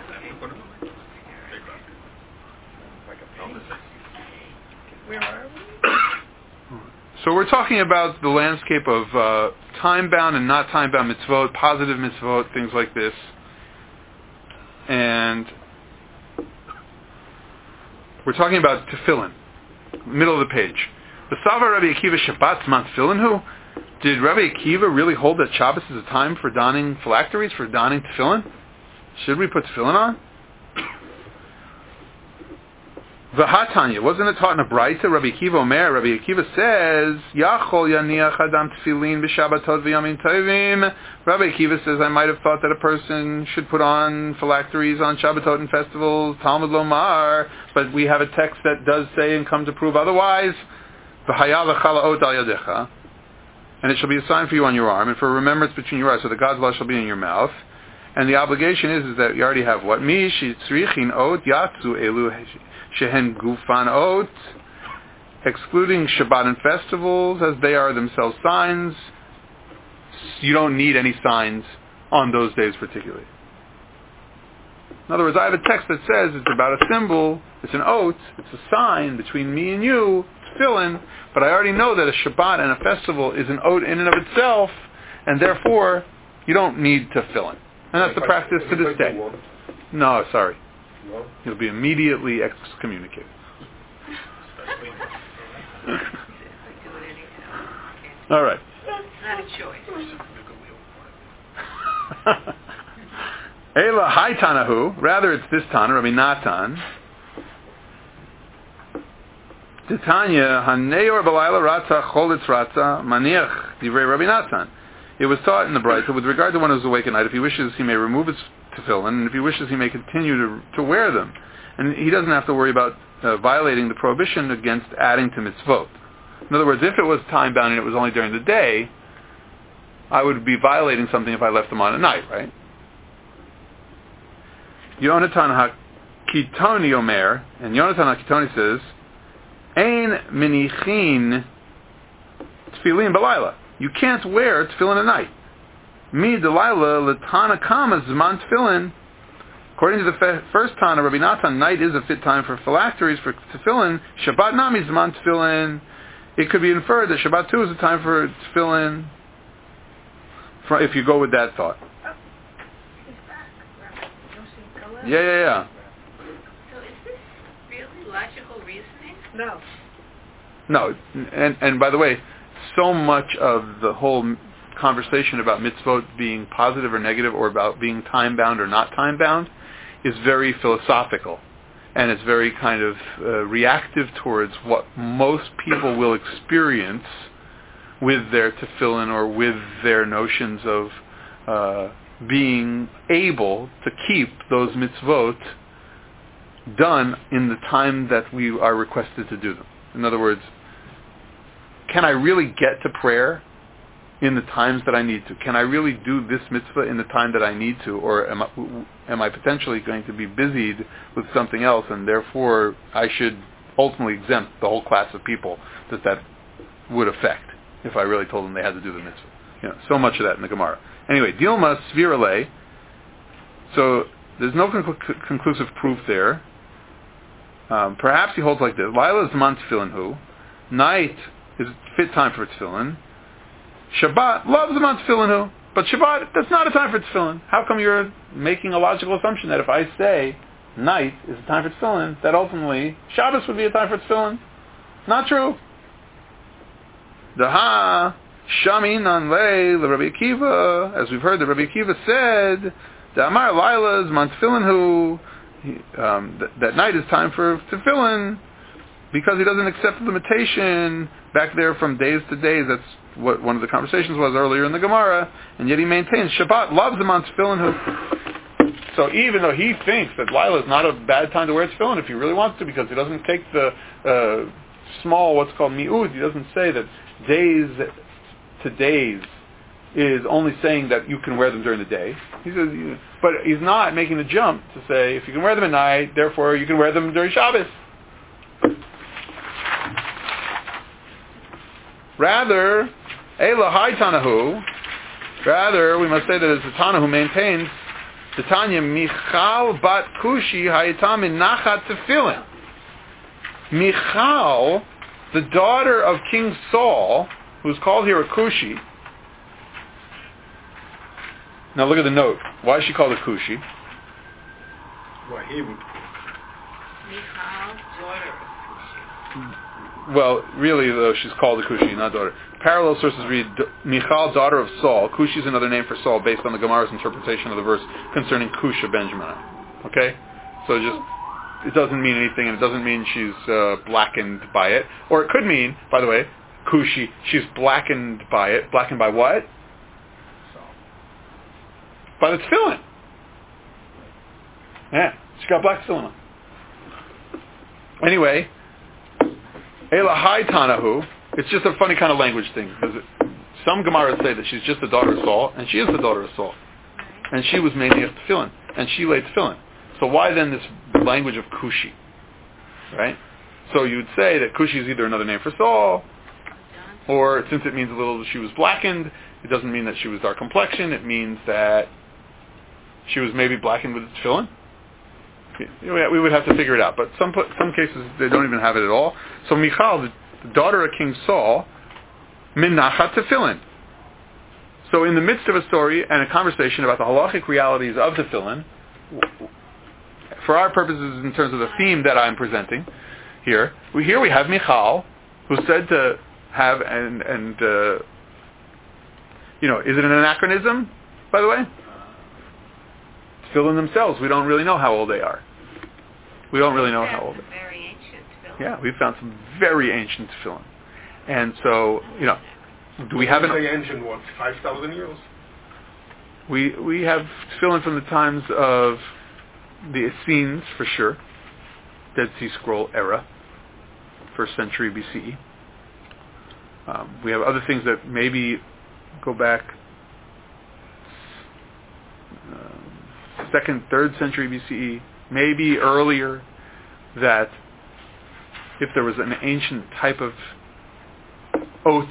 Where are we? So we're talking about the landscape of time-bound and not time-bound mitzvot, positive mitzvot, things like this. And we're talking about tefillin, middle of the page. The Sava Rabbi Akiva Shabbat Zman Tefillin who? Did Rabbi Akiva really hold that Shabbos is a time for donning phylacteries, for donning tefillin? Should we put tefillin on? V'hatanya, wasn't it taught in a Braita? Rabbi Akiva Omer, Rabbi Akiva says, Yachol yaniach adam tefillin b'shabbatot v'yamim tovim. Rabbi Akiva says, I might have thought that a person should put on phylacteries on Shabbatot and festivals, Talmud Lomar, but we have a text that does say and come to prove otherwise. V'haya v'chalaot al yadecha, and it shall be a sign for you on your arm, and for a remembrance between your eyes, so the God's law shall be in your mouth. And the obligation is that you already have what? Mi shitzrichin ot yatsu elu shehen gufan ot, excluding Shabbat and festivals, as they are themselves signs. You don't need any signs on those days particularly. In other words, I have a text that says it's about a symbol, it's an oath, it's a sign between me and you, tefillin, but I already know that a Shabbat and a festival is an oath in and of itself, and therefore you don't need tefillin. And that's the practice to this day. No, sorry. No? You'll be immediately excommunicated. All right. It's not a choice. Ela Hai Tanahu, rather it's this Tana, Rabbi Natan. Titanya Haneyor Balayla Ratza Cholitz Ratza Maniach Divrei Rabbi Natan. It was taught in the Braita, with regard to one who is awake at night, if he wishes he may remove his tefillin, and if he wishes he may continue to wear them. And he doesn't have to worry about violating the prohibition against adding to mitzvot. In other words, if it was time-bound and it was only during the day, I would be violating something if I left them on at night, right? Yonatan HaKitoni Omer, and Yonatan HaKitoni says, Ein minichin tefillin b'layla. You can't wear tefillin at night. Mi delayla letana kama zman tefillin. According to the first Tana, Rabbi Natan, night is a fit time for phylacteries, for tefillin. Shabbat nami zman tefillin. It could be inferred that Shabbat too is a time for tefillin, if you go with that thought. Yeah. So is this really logical reasoning? No. No, and by the way, so much of the whole conversation about mitzvot being positive or negative, or about being time-bound or not time-bound, is very philosophical. And it's very kind of reactive towards what most people will experience with their tefillin, or with their notions of being able to keep those mitzvot done in the time that we are requested to do them. In other words, can I really get to prayer in the times that I need to? Can I really do this mitzvah in the time that I need to? Or am I potentially going to be busied with something else, and therefore I should ultimately exempt the whole class of people that would affect if I really told them they had to do the mitzvah? So much of that in the Gemara. Anyway, Dilma Svirale. So there's no conclusive proof there. Perhaps he holds like this: Laila is man tefillin hu. Night is fit time for tefillin. Shabbat loves the man tefillin hu. But Shabbat, that's not a time for tefillin. How come you're making a logical assumption that if I say night is a time for tefillin, that ultimately Shabbos would be a time for tefillin? Not true. Daha Shamin an le Rabbi Akiva, as we've heard, the Rabbi Akiva said, the Amar Laila's man tefillin hu, that night is time for tefillin, because he doesn't accept the limitation back there from days to days. That's what one of the conversations was earlier in the Gemara, and yet he maintains Shabbat loves the man tefillin hu. So even though he thinks that Laila is not a bad time to wear tefillin if he really wants to, because he doesn't take the small, what's called mi'ud, he doesn't say that days to days is only saying that you can wear them during the day. He says, but he's not making the jump to say if you can wear them at night, therefore you can wear them during Shabbos. Rather, Eila Hai Tanahu. Rather, we must say that it's the Tana who maintains the Tanya Michal Bat Kushi Hayatam in Nachat Tefillin. Michal, the daughter of King Saul, who's called here a Kushi. Now look at the note. Why is she called a Kushi? Why he would? Michal, daughter of Kushi. Well, really, though, she's called a Kushi, not daughter. Parallel sources read, Michal, daughter of Saul. Kushi is another name for Saul based on the Gemara's interpretation of the verse concerning Kusha Benjamin. Okay? So it doesn't mean anything, and it doesn't mean she's blackened by it. Or it could mean, by the way, Kushi, she's blackened by it. Blackened by what? By the tefillin. Yeah, she got black tefillin on. Anyway, Ela Hai Tanahu, it's just a funny kind of language thing, because some Gemaras say that she's just the daughter of Saul, and she is the daughter of Saul. And she was mainly a tefillin, and she laid tefillin. So why then this language of Kushi? Right? So you'd say that Kushi is either another name for Saul, or since it means a little she was blackened, it doesn't mean that she was dark complexion, it means that she was maybe blackened with tefillin. We would have to figure it out, but some cases they don't even have it at all. So Michal, the daughter of King Saul, min nachat tefillin. So in the midst of a story and a conversation about the halachic realities of tefillin, for our purposes in terms of the theme that I'm presenting here, we have Michal, who's said to have, and is it an anachronism, by the way? Tefillin themselves, we don't really know how old they are. We don't really know how old they are. Very ancient tefillin. Yeah, we've found some very ancient tefillin. And so, do we have an... They ancient, 5,000 years? We have tefillin from the times of the Essenes, for sure. Dead Sea Scroll era. 1st century BCE. We have other things that maybe go back 2nd, 3rd century BCE, maybe earlier, that if there was an ancient type of oath,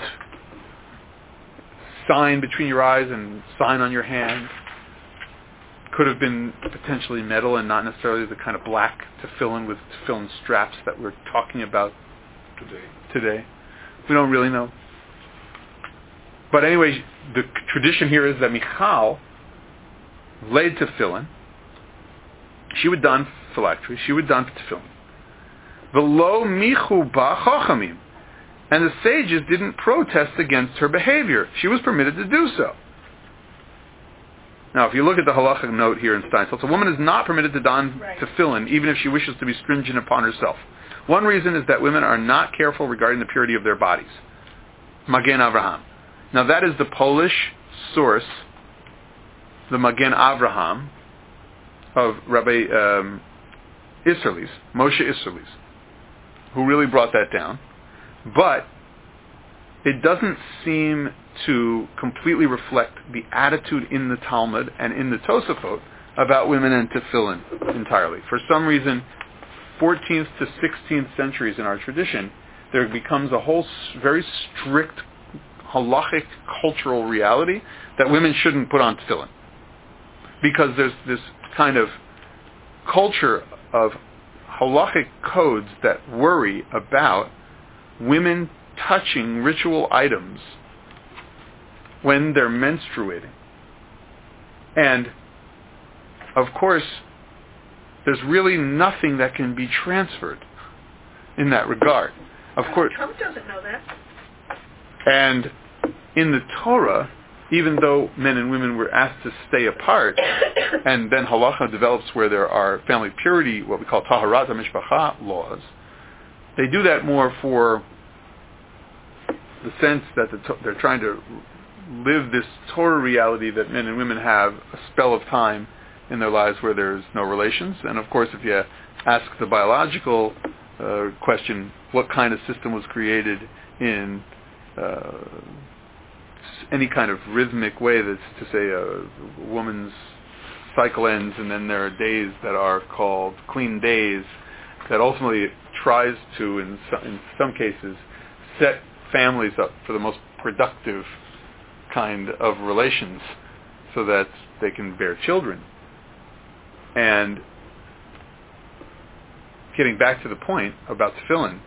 sign between your eyes and sign on your hand, could have been potentially metal and not necessarily the kind of black tefillin with tefillin straps that we're talking about today. We don't really know. But anyway, the tradition here is that Michal laid tefillin. She would don phylactery. She would don tefillin. V'lo michu ba chachamim. And the sages didn't protest against her behavior. She was permitted to do so. Now, if you look at the halachic note here in Steinsaltz, a woman is not permitted to don tefillin, even if she wishes to be stringent upon herself. One reason is that women are not careful regarding the purity of their bodies. Magen Avraham. Now, that is the Polish source, the Magen Avraham, of Rabbi Isserles, Moshe Isserles, who really brought that down. But it doesn't seem to completely reflect the attitude in the Talmud and in the Tosafot about women and tefillin entirely. For some reason, 14th to 16th centuries in our tradition, there becomes a whole very strict halachic cultural reality that women shouldn't put on tefillin. Because there's this kind of culture of halachic codes that worry about women touching ritual items when they're menstruating. And, of course, there's really nothing that can be transferred in that regard. Of course, Trump doesn't know that. And in the Torah, even though men and women were asked to stay apart, and then halacha develops where there are family purity, what we call taharat mishpacha laws, they do that more for the sense that they're trying to live this Torah reality that men and women have a spell of time in their lives where there's no relations. And of course, if you ask the biological question, what kind of system was created in any kind of rhythmic way, that's to say a woman's cycle ends and then there are days that are called clean days, that ultimately tries to, in some cases, set families up for the most productive kind of relations so that they can bear children. And getting back to the point about tefillin,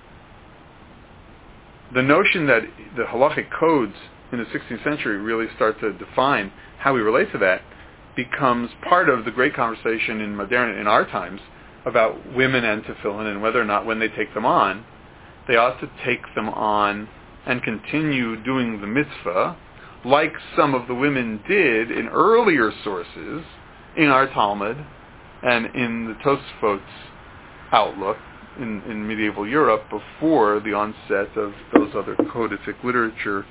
the notion that the halachic codes in the 16th century really start to define how we relate to that becomes part of the great conversation in our times about women and tefillin, and whether or not when they take them on, they ought to take them on and continue doing the mitzvah like some of the women did in earlier sources in our Talmud and in the Tosfot's outlook in medieval Europe before the onset of those other codific literature,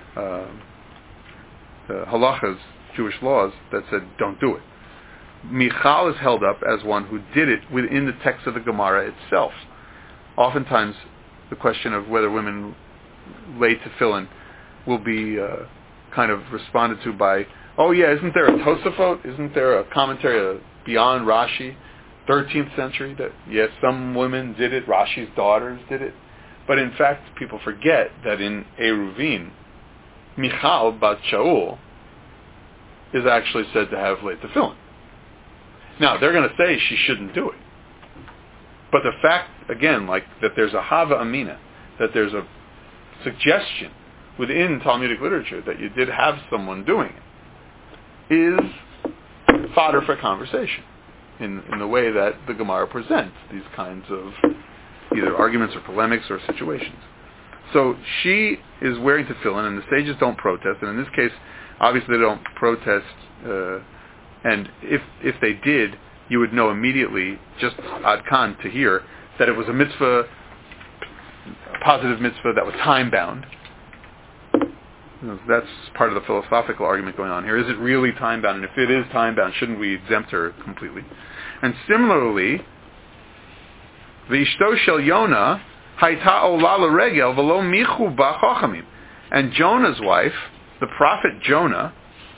halachas, Jewish laws that said don't do it. Michal is held up as one who did it within the text of the Gemara itself. Oftentimes the question of whether women lay tefillin will be kind of responded to by, oh yeah, isn't there a Tosafot? Isn't there a commentary beyond Rashi, 13th century, that yes, some women did it, Rashi's daughters did it. But in fact, people forget that in Eruvin, Michal bat Shaul is actually said to have laid tefillin. Now, they're going to say she shouldn't do it. But the fact, again, like that there's a Hava Amina, that there's a suggestion within Talmudic literature that you did have someone doing it, is fodder for conversation in the way that the Gemara presents these kinds of either arguments or polemics or situations. So she is wearing tefillin, and the sages don't protest, and in this case, obviously they don't protest, and if they did, you would know immediately, just ad kan to hear, that it was a mitzvah, a positive mitzvah that was time-bound. That's part of the philosophical argument going on here. Is it really time-bound? And if it is time-bound, shouldn't we exempt her completely? And similarly, V'ishto shel Yonah hayta ola l'regel v'lo michu ba chachamim. And Jonah's wife, the prophet Jonah,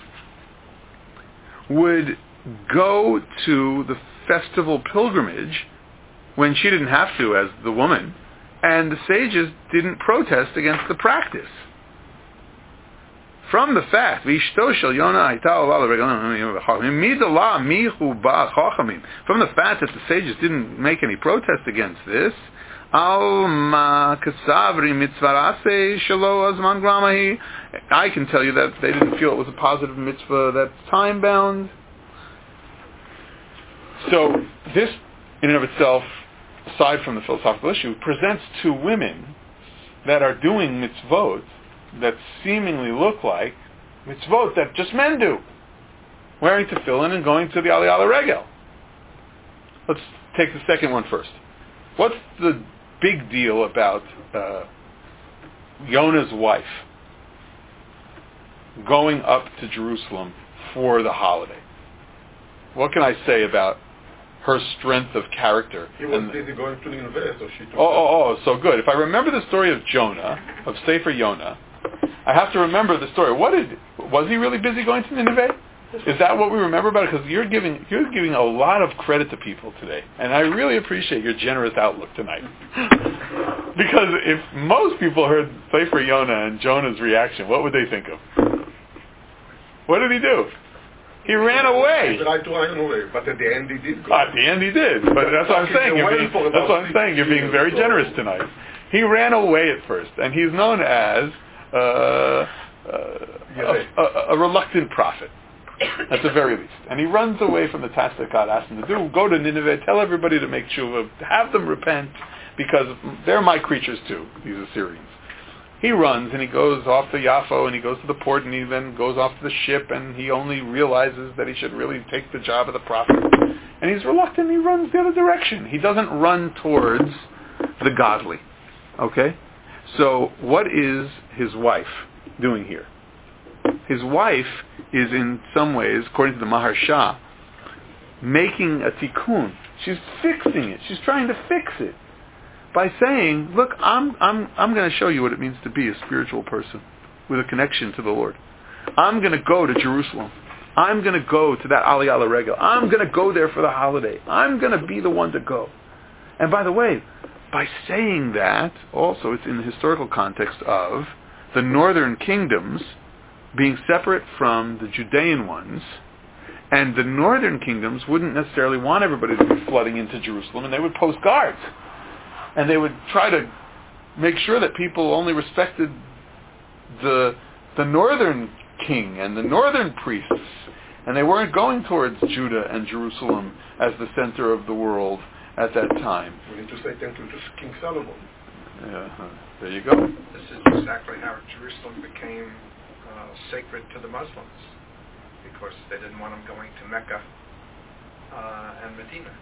would go to the festival pilgrimage when she didn't have to as the woman, and the sages didn't protest against the practice. From the fact, from the fact that the sages didn't make any protest against this, I can tell you that they didn't feel it was a positive mitzvah that's time-bound. So this, in and of itself, aside from the philosophical issue, presents two women that are doing mitzvot that seemingly look like mitzvot that just men do, wearing tefillin and going to the Aliyah L'Regel. Let's take the second one first. What's the big deal about Yonah's wife going up to Jerusalem for the holiday? What can I say about her strength of character? He was busy going to the university, so she took so good. If I remember the story of Jonah, of Sefer Yonah, I have to remember the story. Was he really busy going to Nineveh? Is that what we remember about it? Because you're giving a lot of credit to people today, and I really appreciate your generous outlook tonight. Because if most people heard Sefer Yonah and Jonah's reaction, what would they think of? What did he do? He ran away. He tried to run away, but at the end he did go. At the end he did, but that's what I'm saying. You're being very generous tonight. He ran away at first, and he's known as a reluctant prophet, at the very least. And he runs away from the task that God asked him to do. Go to Nineveh, tell everybody to make tshuva, have them repent, because they're my creatures too, these Assyrians. He runs and he goes off to Yaffo and he goes to the port and he then goes off to the ship and he only realizes that he should really take the job of the prophet. And he's reluctant, he runs the other direction. He doesn't run towards the godly. Okay? So what is his wife doing here? His wife is in some ways, according to the Maharsha, making a tikkun. She's fixing it. She's trying to fix it by saying, look, I'm going to show you what it means to be a spiritual person with a connection to the Lord. I'm going to go to Jerusalem. I'm going to go to that Aliyah L'Regel. I'm going to go there for the holiday. I'm going to be the one to go. And by the way, by saying that, also it's in the historical context of the northern kingdoms being separate from the Judean ones, and the northern kingdoms wouldn't necessarily want everybody to be flooding into Jerusalem, and they would post guards. And they would try to make sure that people only respected the northern king and the northern priests, and they weren't going towards Judah and Jerusalem as the center of the world at that time. We need to say thank you to King Solomon. Yeah, there you go. This is exactly how Jerusalem became sacred to the Muslims, because they didn't want them going to Mecca and Medina.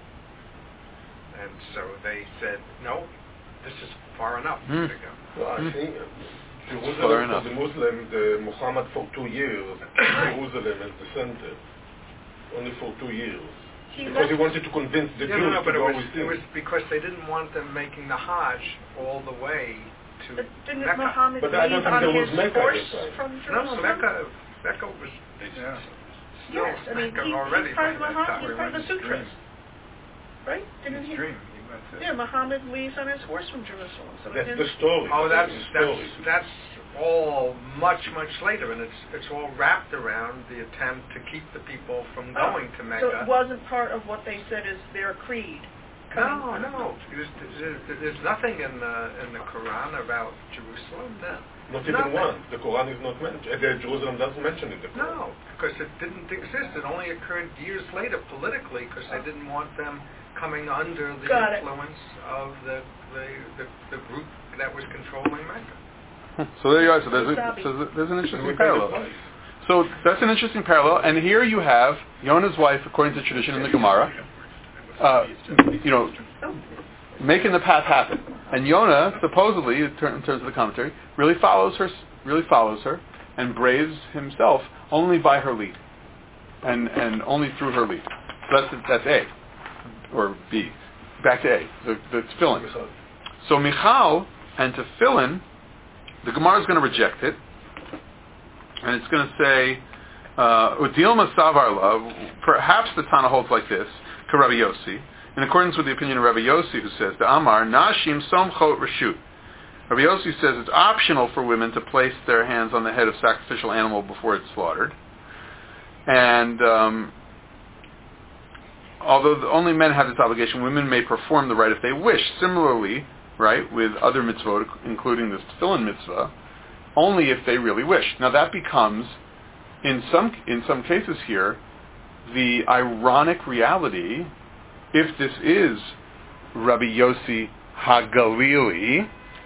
And so they said, no, this is far enough to go. Well, I think Jerusalem for the Muslims, Muhammad for 2 years, Jerusalem as the center, only for 2 years. Because he wanted to convince the Jews to go with him. It was because they didn't want them making the Hajj all the way to Didn't Mecca. Muhammad But I don't leave think there on was his Mecca horse at the time. from Jerusalem? No, Mecca was Yes, I mean, Mecca he's already part of by that time. Muhammad, he's part of the sutras. Right? Didn't he? Dream. He went to Yeah, Muhammad leaves on his horse from Jerusalem. So That's the story. Oh, that's the story. all much later, and it's all wrapped around the attempt to keep the people from going to Mecca. So it wasn't part of what they said is their creed. No. There's nothing in the Quran about Jerusalem. Not even one. The Quran is not mentioned. Jerusalem doesn't mention it. No, because it didn't exist. It only occurred years later politically, because they didn't want them coming under the influence of the group that was controlling Mecca. So there you are. So there's an interesting parallel. So that's an interesting parallel. And here you have Yonah's wife, according to tradition in the Gemara, making the path happen. And Yonah, supposedly, in terms of the commentary, really follows her, and braves himself only by her lead, and only through her lead. So that's A, or B. Back to A. The tefillin. So Michal and tefillin, the Gemara is going to reject it, and it's going to say, Udilma Savarla, perhaps the Tana holds like this, Rabbi Yossi, in accordance with the opinion of Rabbi Yossi, who says, the Amar, Nashim Somchot Reshut. Rabbi Yossi says it's optional for women to place their hands on the head of sacrificial animal before it's slaughtered. And although only men have this obligation, women may perform the rite if they wish. Similarly, right, with other mitzvot, including this tefillin mitzvah, only if they really wish. Now that becomes, in some cases here, the ironic reality, if this is Rabbi Yossi HaGalili,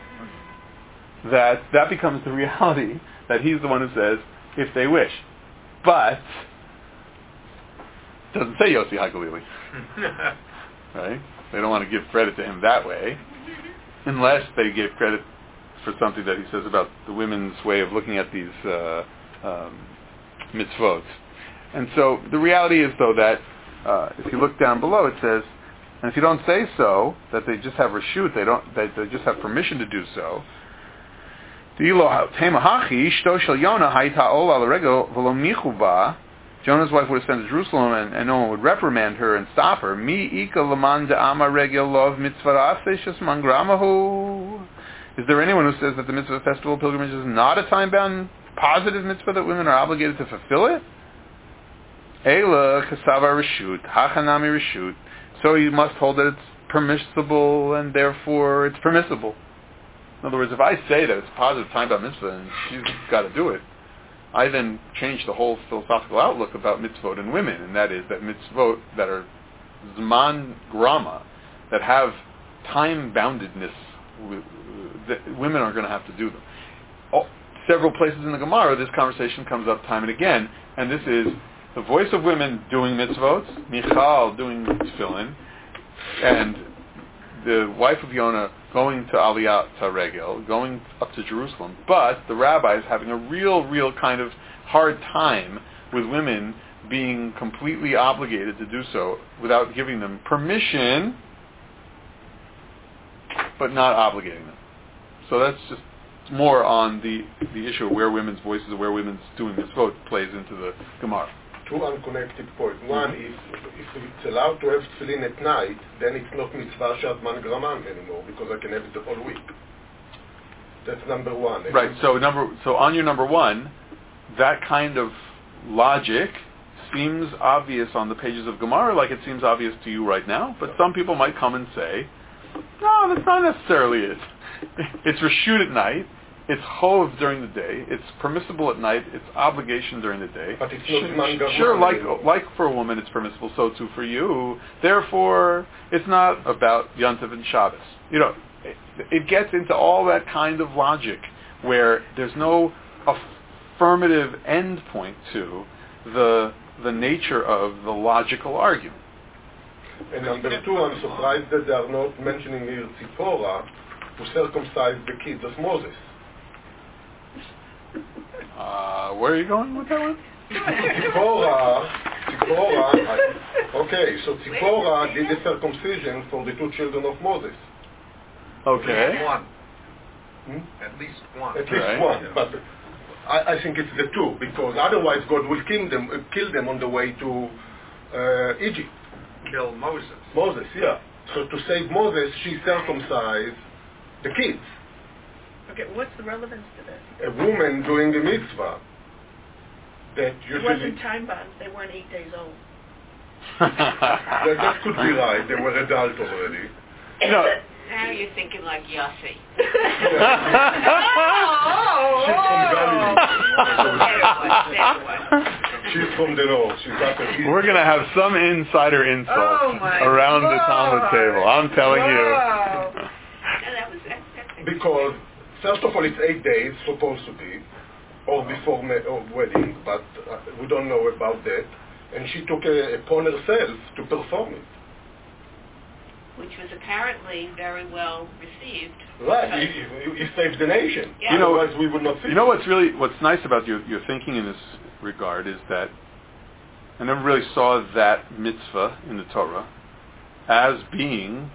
that becomes the reality that he's the one who says, if they wish. But it doesn't say Yossi HaGalili. Right? They don't want to give credit to him that way, unless they give credit for something that he says about the women's way of looking at these mitzvot. And so the reality is, though, that if you look down below, it says, and if you don't say so, that they just have reshut, they just have permission to do so. Jonah's wife would have sent to Jerusalem, and no one would reprimand her and stop her. Mi ika laman de'ama regel lov mitzvah aseshes mangramahu. Is there anyone who says that the mitzvah festival pilgrimage is not a time-bound positive mitzvah that women are obligated to fulfill it? Eila kasava reshut, hachanami reshut. So you must hold that it's permissible, and therefore it's permissible. In other words, if I say that it's a positive time-bound mitzvah and she's got to do it, I then change the whole philosophical outlook about mitzvot and women, and that is that mitzvot that are zman grama, that have time-boundedness, that women are going to have to do them. Several places in the Gemara, this conversation comes up time and again, and this is the voice of women doing mitzvot, Michal doing tefillin, and the wife of Yonah going to Aliyat Regel, going up to Jerusalem, but the rabbis having a real kind of hard time with women being completely obligated to do so without giving them permission, but not obligating them. So that's just more on the issue of where women's voices or where women's doing mitzvot plays into the Gemara. Two unconnected points. One is, if it's allowed to have tefillin at night, then it's not mitzvah shat man graman anymore, because I can have it the whole week. That's number one. Right. So on your number one, that kind of logic seems obvious on the pages of Gemara, like it seems obvious to you right now. But some people might come and say, no, that's not necessarily it. It's reshut at night. It's chov during the day. It's permissible at night. It's obligation during the day. But it's not sure, like for a woman, it's permissible. So too for you. Therefore, it's not about Yontif and Shabbos. You know, it gets into all that kind of logic where there's no affirmative end point to the nature of the logical argument. And number two, I'm surprised that they are not mentioning here Tzipora, who circumcised the kids of Moses. Where are you going with that one? Tzipora, okay, so Tzipora did the circumcision for the two children of Moses. Okay. One. At least one. At least one, but I think it's the two, because otherwise God will kill them on the way to Egypt. Kill Moses. Moses, yeah. So to save Moses, she circumcised the kids. Okay, what's the relevance to this? A woman doing a mitzvah that usually... It wasn't time-bound. They weren't 8 days old. that could be right. They were adult already. No. Now you're thinking like Yossi. She's from Galilee. There She's from the north. She's not a... We're going to have some insider insult around the Talmud table. I'm telling you. Because, first of all, it's 8 days, supposed to be, or before wedding, but we don't know about that. And she took it upon herself to perform it. Which was apparently very well received. Right, he saved the nation. Yeah. You know, otherwise we would not see. You know what's nice about your thinking in this regard is that I never really saw that mitzvah in the Torah as being,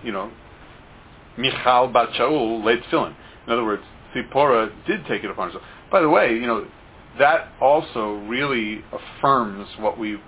Michal bat Shaul leit tefillin. In other words, Tzipora did take it upon herself. By the way, that also really affirms what we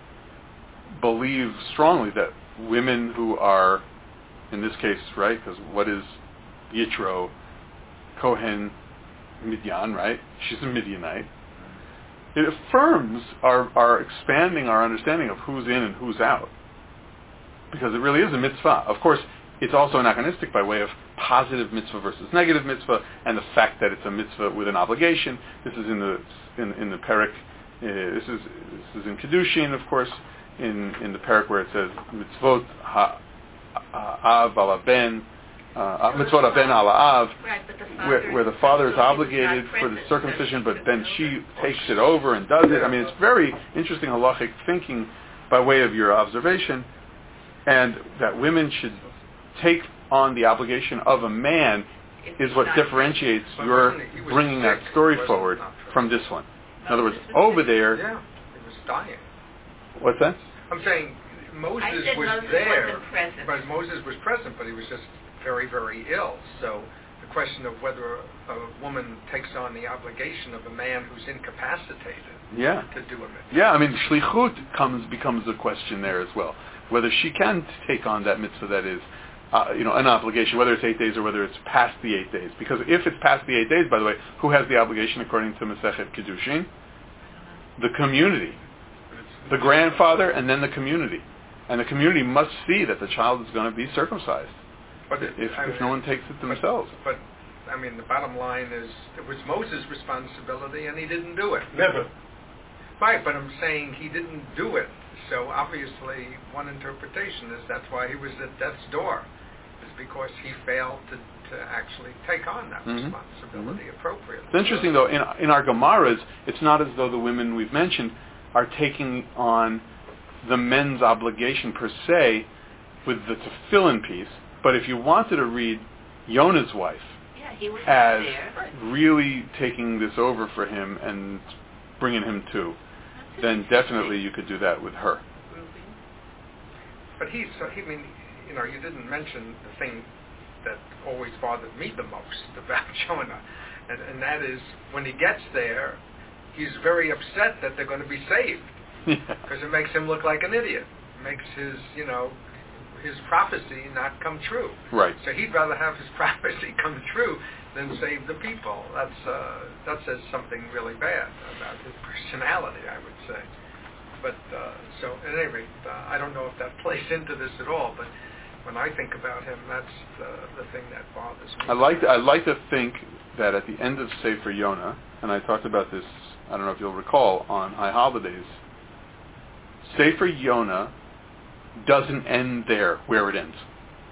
believe strongly, that women who are, in this case, right, because what is Yitro, Kohen, Midian, right? She's a Midianite. It affirms our expanding our understanding of who's in and who's out. Because it really is a mitzvah. Of course, it's also anachronistic by way of positive mitzvah versus negative mitzvah, and the fact that it's a mitzvah with an obligation. This is in the Perek. This is in Kedushin, of course, in the Perek where it says mitzvot av ala ben, mitzvot aben ala av, where the father is obligated for the circumcision, but then she takes it over and does it. I mean, it's very interesting halachic thinking by way of your observation, and that women should take on the obligation of a man is what differentiates your bringing that story forward from this one. In other words, over there... Yeah, he was dying. What's that? I'm saying Moses was there, but Moses was present, but he was just very, very ill. So the question of whether a woman takes on the obligation of a man who's incapacitated to do a mitzvah. Yeah, I mean, shlichut becomes a question there as well. Whether she can take on that mitzvah that is, an obligation, whether it's 8 days or whether it's past the 8 days. Because if it's past the 8 days, by the way, who has the obligation according to Masechet Kiddushin? The community. The grandfather and then the community. And the community must see that the child is going to be circumcised. But if no one takes it themselves. But I mean, the bottom line is, it was Moses' responsibility and he didn't do it. Never. Right, but I'm saying he didn't do it. So obviously, one interpretation is that's why he was at death's door, is because he failed to actually take on that responsibility appropriately. It's interesting, though, in our Gemaras, it's not as though the women we've mentioned are taking on the men's obligation per se with the tefillin piece, but if you wanted to read Yonah's wife as really taking this over for him and bringing him to, then definitely you could do that with her. But you didn't mention the thing that always bothered me the most about Jonah, and that is when he gets there, he's very upset that they're going to be saved, because it makes him look like an idiot. It makes his prophecy not come true. Right. So he'd rather have his prophecy come true than save the people. That says something really bad about his personality, I would say. But so at any rate, I don't know if that plays into this at all. But when I think about him, that's the thing that bothers me. I like to think that at the end of Sefer Yonah, and I talked about this, I don't know if you'll recall, on High Holidays, Sefer Yonah doesn't end there where it ends.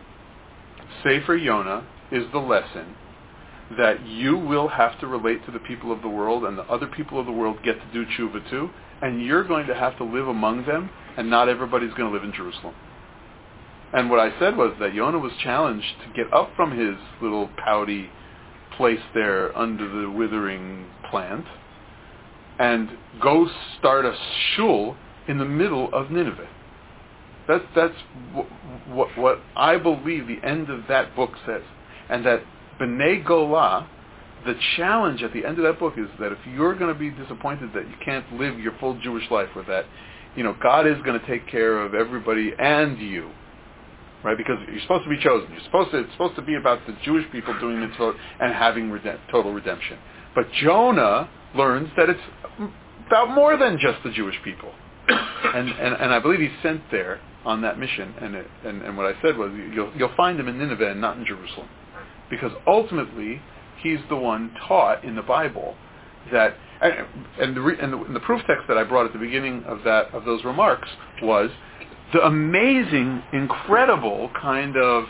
Sefer Yonah is the lesson that you will have to relate to the people of the world, and the other people of the world get to do tshuva too, and you're going to have to live among them, and not everybody's going to live in Jerusalem. And what I said was that Yonah was challenged to get up from his little pouty place there under the withering plant and go start a shul in the middle of Nineveh. That's what I believe the end of that book says. And that B'nai Golah, the challenge at the end of that book is that if you're going to be disappointed that you can't live your full Jewish life, or that, God is going to take care of everybody and you, right? Because you're supposed to be chosen. It's supposed to be about the Jewish people doing mitzvot and having total redemption. But Jonah learns that it's about more than just the Jewish people. And I believe he's sent there on that mission. And what I said was, you'll find him in Nineveh and not in Jerusalem. Because ultimately, he's the one taught in the Bible that, and the proof text that I brought at the beginning of those remarks was the amazing, incredible kind of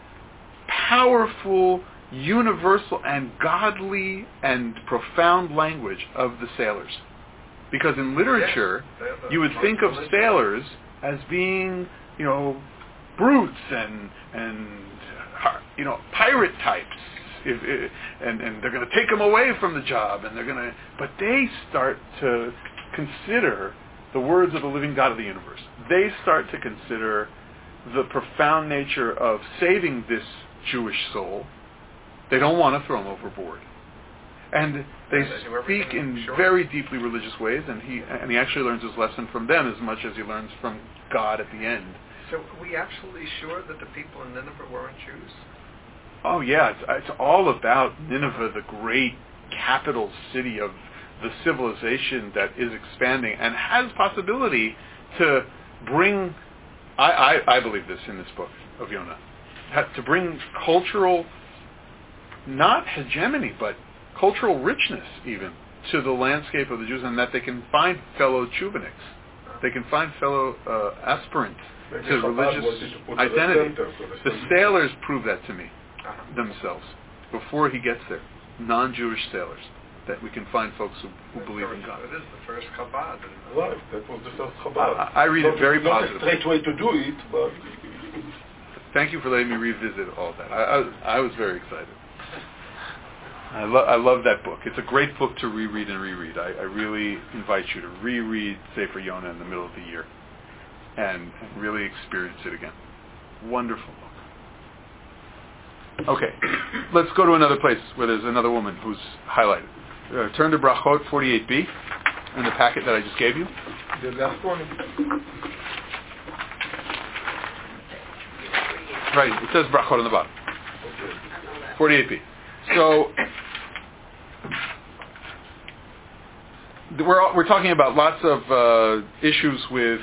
powerful, universal, and godly and profound language of the sailors. Because in literature, you would think of sailors as being, brutes and pirate types, and they're going to take them away from the job, but they start to consider the words of the living God of the universe. They start to consider the profound nature of saving this Jewish soul. They don't want to throw him overboard. And they speak in very deeply religious ways, and he actually learns his lesson from them as much as he learns from God at the end. So are we absolutely sure that the people in Nineveh weren't Jews? Oh yeah, it's all about Nineveh, the great capital city of the civilization that is expanding and has possibility to bring, I believe this in this book of Yonah, to bring cultural, not hegemony, but cultural richness even to the landscape of the Jews, and that they can find fellow Chuveniks. They can find fellow aspirants to religious identity. The sailors prove that to me themselves before he gets there. Non-Jewish sailors. That we can find folks who believe in God. It is the first Chabad. Right, that was the first Chabad. I read it very positively. Not a straight way to do it, but... Thank you for letting me revisit all that. I was very excited. I love that book. It's a great book to reread and reread. I really invite you to reread Sefer Yonah in the middle of the year and really experience it again. Wonderful book. Okay, let's go to another place where there's another woman who's highlighted. Turn to Brachot 48b. in the packet that I just gave you? The last one. Right, it says brachot on the bottom. Okay. 48p. So we're talking about lots of issues with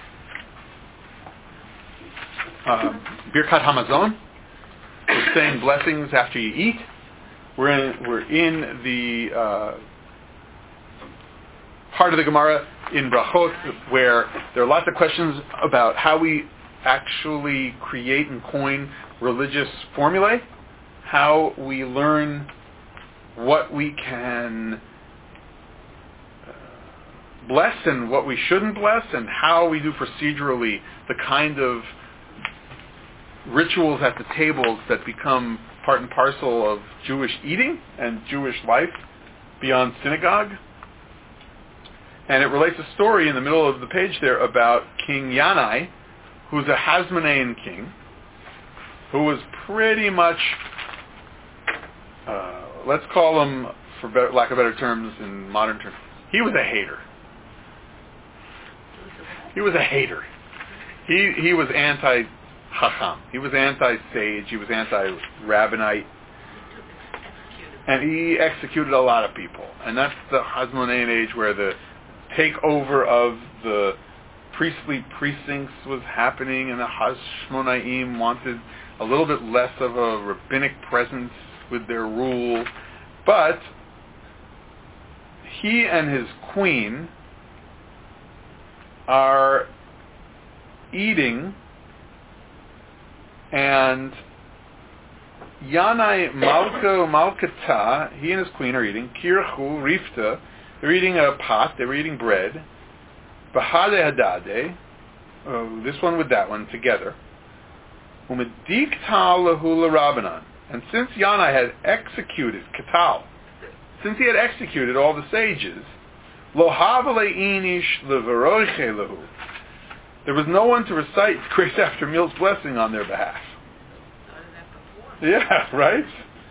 Birkat Hamazon. We're saying blessings after you eat. We're in the part of the Gemara in Brachot where there are lots of questions about how we actually create and coin religious formulae, how we learn what we can bless and what we shouldn't bless, and how we do procedurally the kind of rituals at the tables that become part and parcel of Jewish eating and Jewish life beyond synagogue. And it relates a story in the middle of the page there about King Yanai, who's a Hasmonean king, who was pretty much, let's call him, for lack of better terms, in modern terms, he was a hater. He was a hater. He was anti-Chacham. He was anti-sage. He was anti-rabbinite. And he executed a lot of people. And that's the Hasmonean age where the takeover of the priestly precincts was happening, and the Hashmonaim wanted a little bit less of a rabbinic presence with their rule. But he and his queen are eating, and Yanai Malkata, he and his queen are eating, Kirchu Rifta, they're eating a pot, they were eating bread, Bahade Hadade, this one with that one together, Umedik Tal Lahula Rabbanan, and since Yanai had executed Katal, since he had executed all the sages, Lo Havale Inish Levaroiche Lahu, there was no one to recite grace after meal's blessing on their behalf. Yeah, right?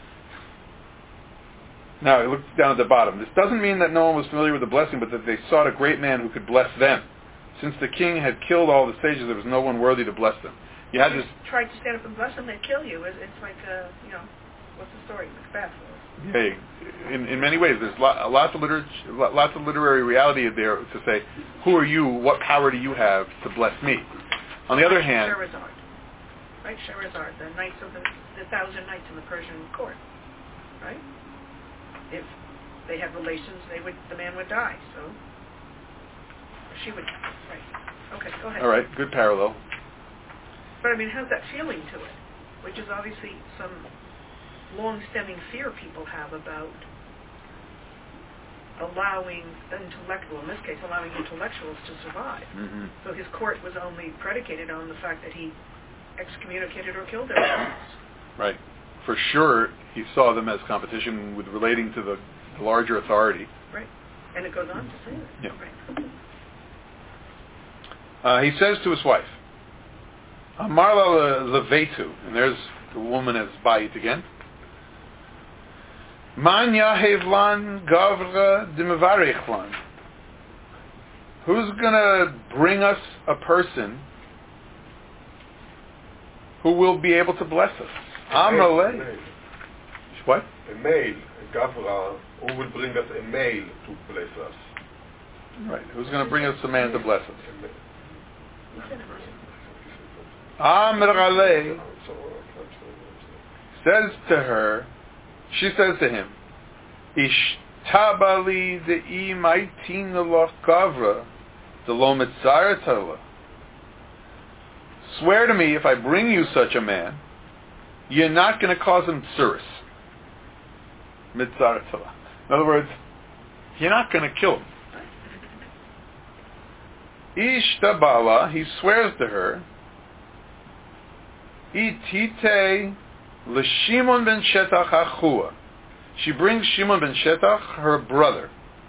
Now, look down at the bottom. This doesn't mean that no one was familiar with the blessing, but that they sought a great man who could bless them. Since the king had killed all the sages, there was no one worthy to bless them. You had this. Tried to stand up and bless them, they'd kill you. It's like, what's the story? Macbeth. Yeah, in many ways, there's lots of literary reality there to say, who are you? What power do you have to bless me? On the other hand, Sherazad, right? Sherazad, the knights of the 1,000 knights in the Persian court, right? If they had relations, the man would die. So she would. Right. Okay, go ahead. All right, good parallel. But I mean, it has that feeling to it, which is obviously some long-stemming fear people have about allowing intellectuals to survive. Mm-hmm. So his court was only predicated on the fact that he excommunicated or killed everyone. Right. For sure, he saw them as competition with relating to the larger authority. Right. And it goes on to say that. Yeah. Right. He says to his wife, Amarla levetu, and there's the woman as bait again. Man yahevlan gavra dimevarechlan. Who's going to bring us a person who will be able to bless us? Amrale. What? A male, a gavra, who will bring us a male to bless us. Right. Who's going to bring us a man to bless us? Amrale says to her, she says to him, Ishtabali de'i maitin loch gavra delo mitzaratala. Swear to me, if I bring you such a man, you're not going to cause him tsuris. Mitzaratala. In other words, you're not going to kill him. Ishtabala, he swears to her, Itite l'Shimon ben Shetach achua. She brings Shimon ben Shetach, her brother.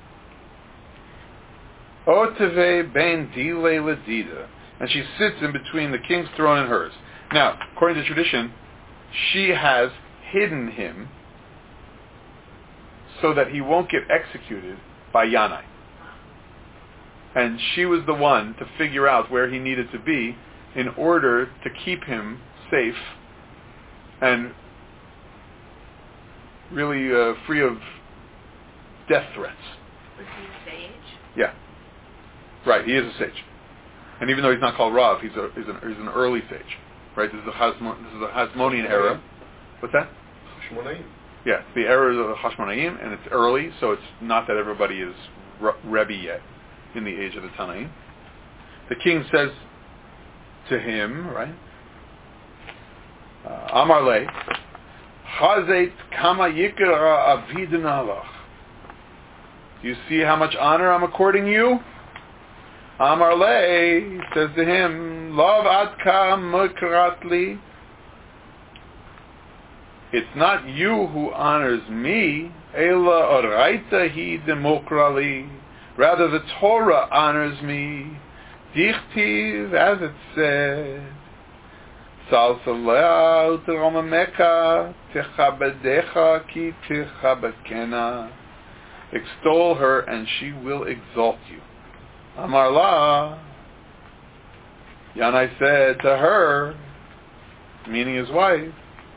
Oteve ben dile ledida. And she sits in between the king's throne and hers. Now, according to tradition, she has hidden him so that he won't get executed by Yanai. and she was the one to figure out where he needed to be in order to keep him safe and really free of death threats. Was he a sage? Yeah. Right, he is a sage. And even though he's not called Rav, he's an early sage. Right, this is the Hasmonean era. What's that? Hashmonaim. Yeah, the era of the Hashmonaim, and it's early, so it's not that everybody is Rebbe yet in the age of the Tanaim. The king says to him, right, Amar le, Chazet kama yikra avidin alach. Do you see how much honor I'm according you? Amar le says to him, Lov adka mukratli. It's not you who honors me, Ela oraita hi demokrali. Rather, the Torah honors me. Dichtiv, as it said, Salsalea uteromameka techabadecha ki techabakena. Extol her, and she will exalt you. Amar la. Yanai said to her, meaning his wife,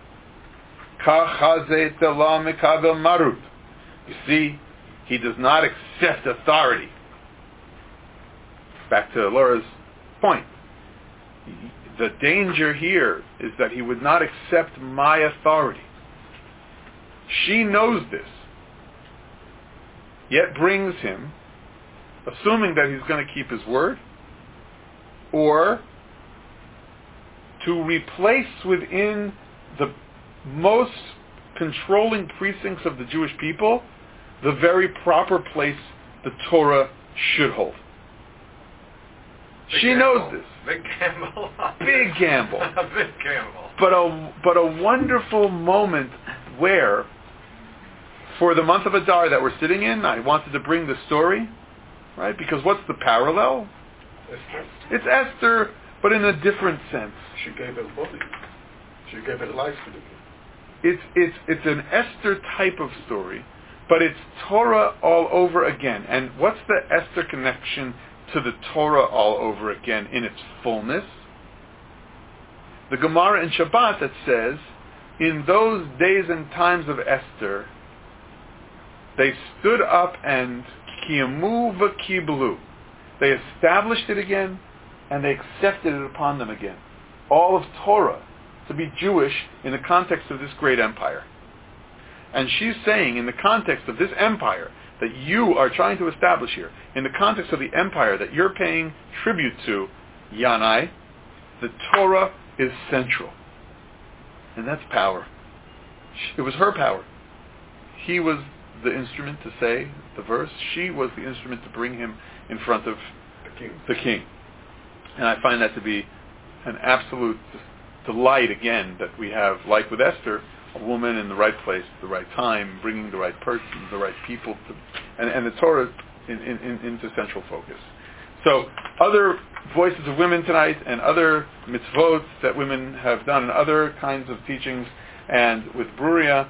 you see, he does not accept authority. Back to Laura's point. The danger here is that he would not accept my authority. She knows this, yet brings him, assuming that he's going to keep his word, or to replace within the most controlling precincts of the Jewish people the very proper place the Torah should hold. She knows this. Big gamble. Big gamble. Big gamble. But a wonderful moment where, for the month of Adar that we're sitting in, I wanted to bring the story, right? Because what's the parallel? Esther. It's Esther, but in a different sense. She gave her body. She gave her life to the king. It's an Esther type of story, but it's Torah all over again. And what's the Esther connection to the Torah all over again in its fullness? The Gemara in Shabbat that says, in those days and times of Esther, they stood up and kiyamu v'kiblu. They established it again, and they accepted it upon them again. All of Torah to be Jewish in the context of this great empire. And she's saying, in the context of this empire that you are trying to establish here, in the context of the empire that you're paying tribute to, Yanai, the Torah is central. And that's power. It was her power. He was the instrument to say the verse. She was the instrument to bring him in front of the king. And I find that to be an absolute delight, again, that we have, like with Esther, a woman in the right place at the right time, bringing the right person, the right people, and the Torah into central focus. So, other voices of women tonight, and other mitzvot that women have done, and other kinds of teachings, and with Bruria,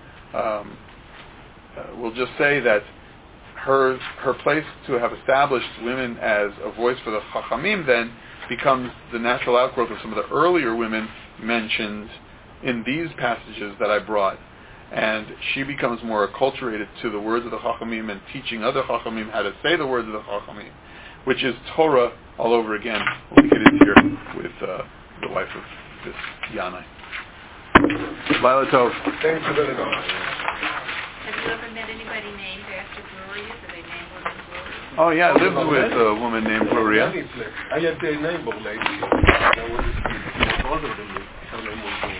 we'll just say that her place to have established women as a voice for the Chachamim then becomes the natural outgrowth of some of the earlier women mentioned in these passages that I brought. And she becomes more acculturated to the words of the Chachamim and teaching other Chachamim how to say the words of the Chachamim, which is Torah all over again when we get into here with the wife of this Yanai. Laila Tov. Thanks for very much. Have you ever met anybody named after Bruria? Do they name women Bruria? Oh yeah, I lived with a woman named Bruria. I had the name of lady. That was older than me. Her name was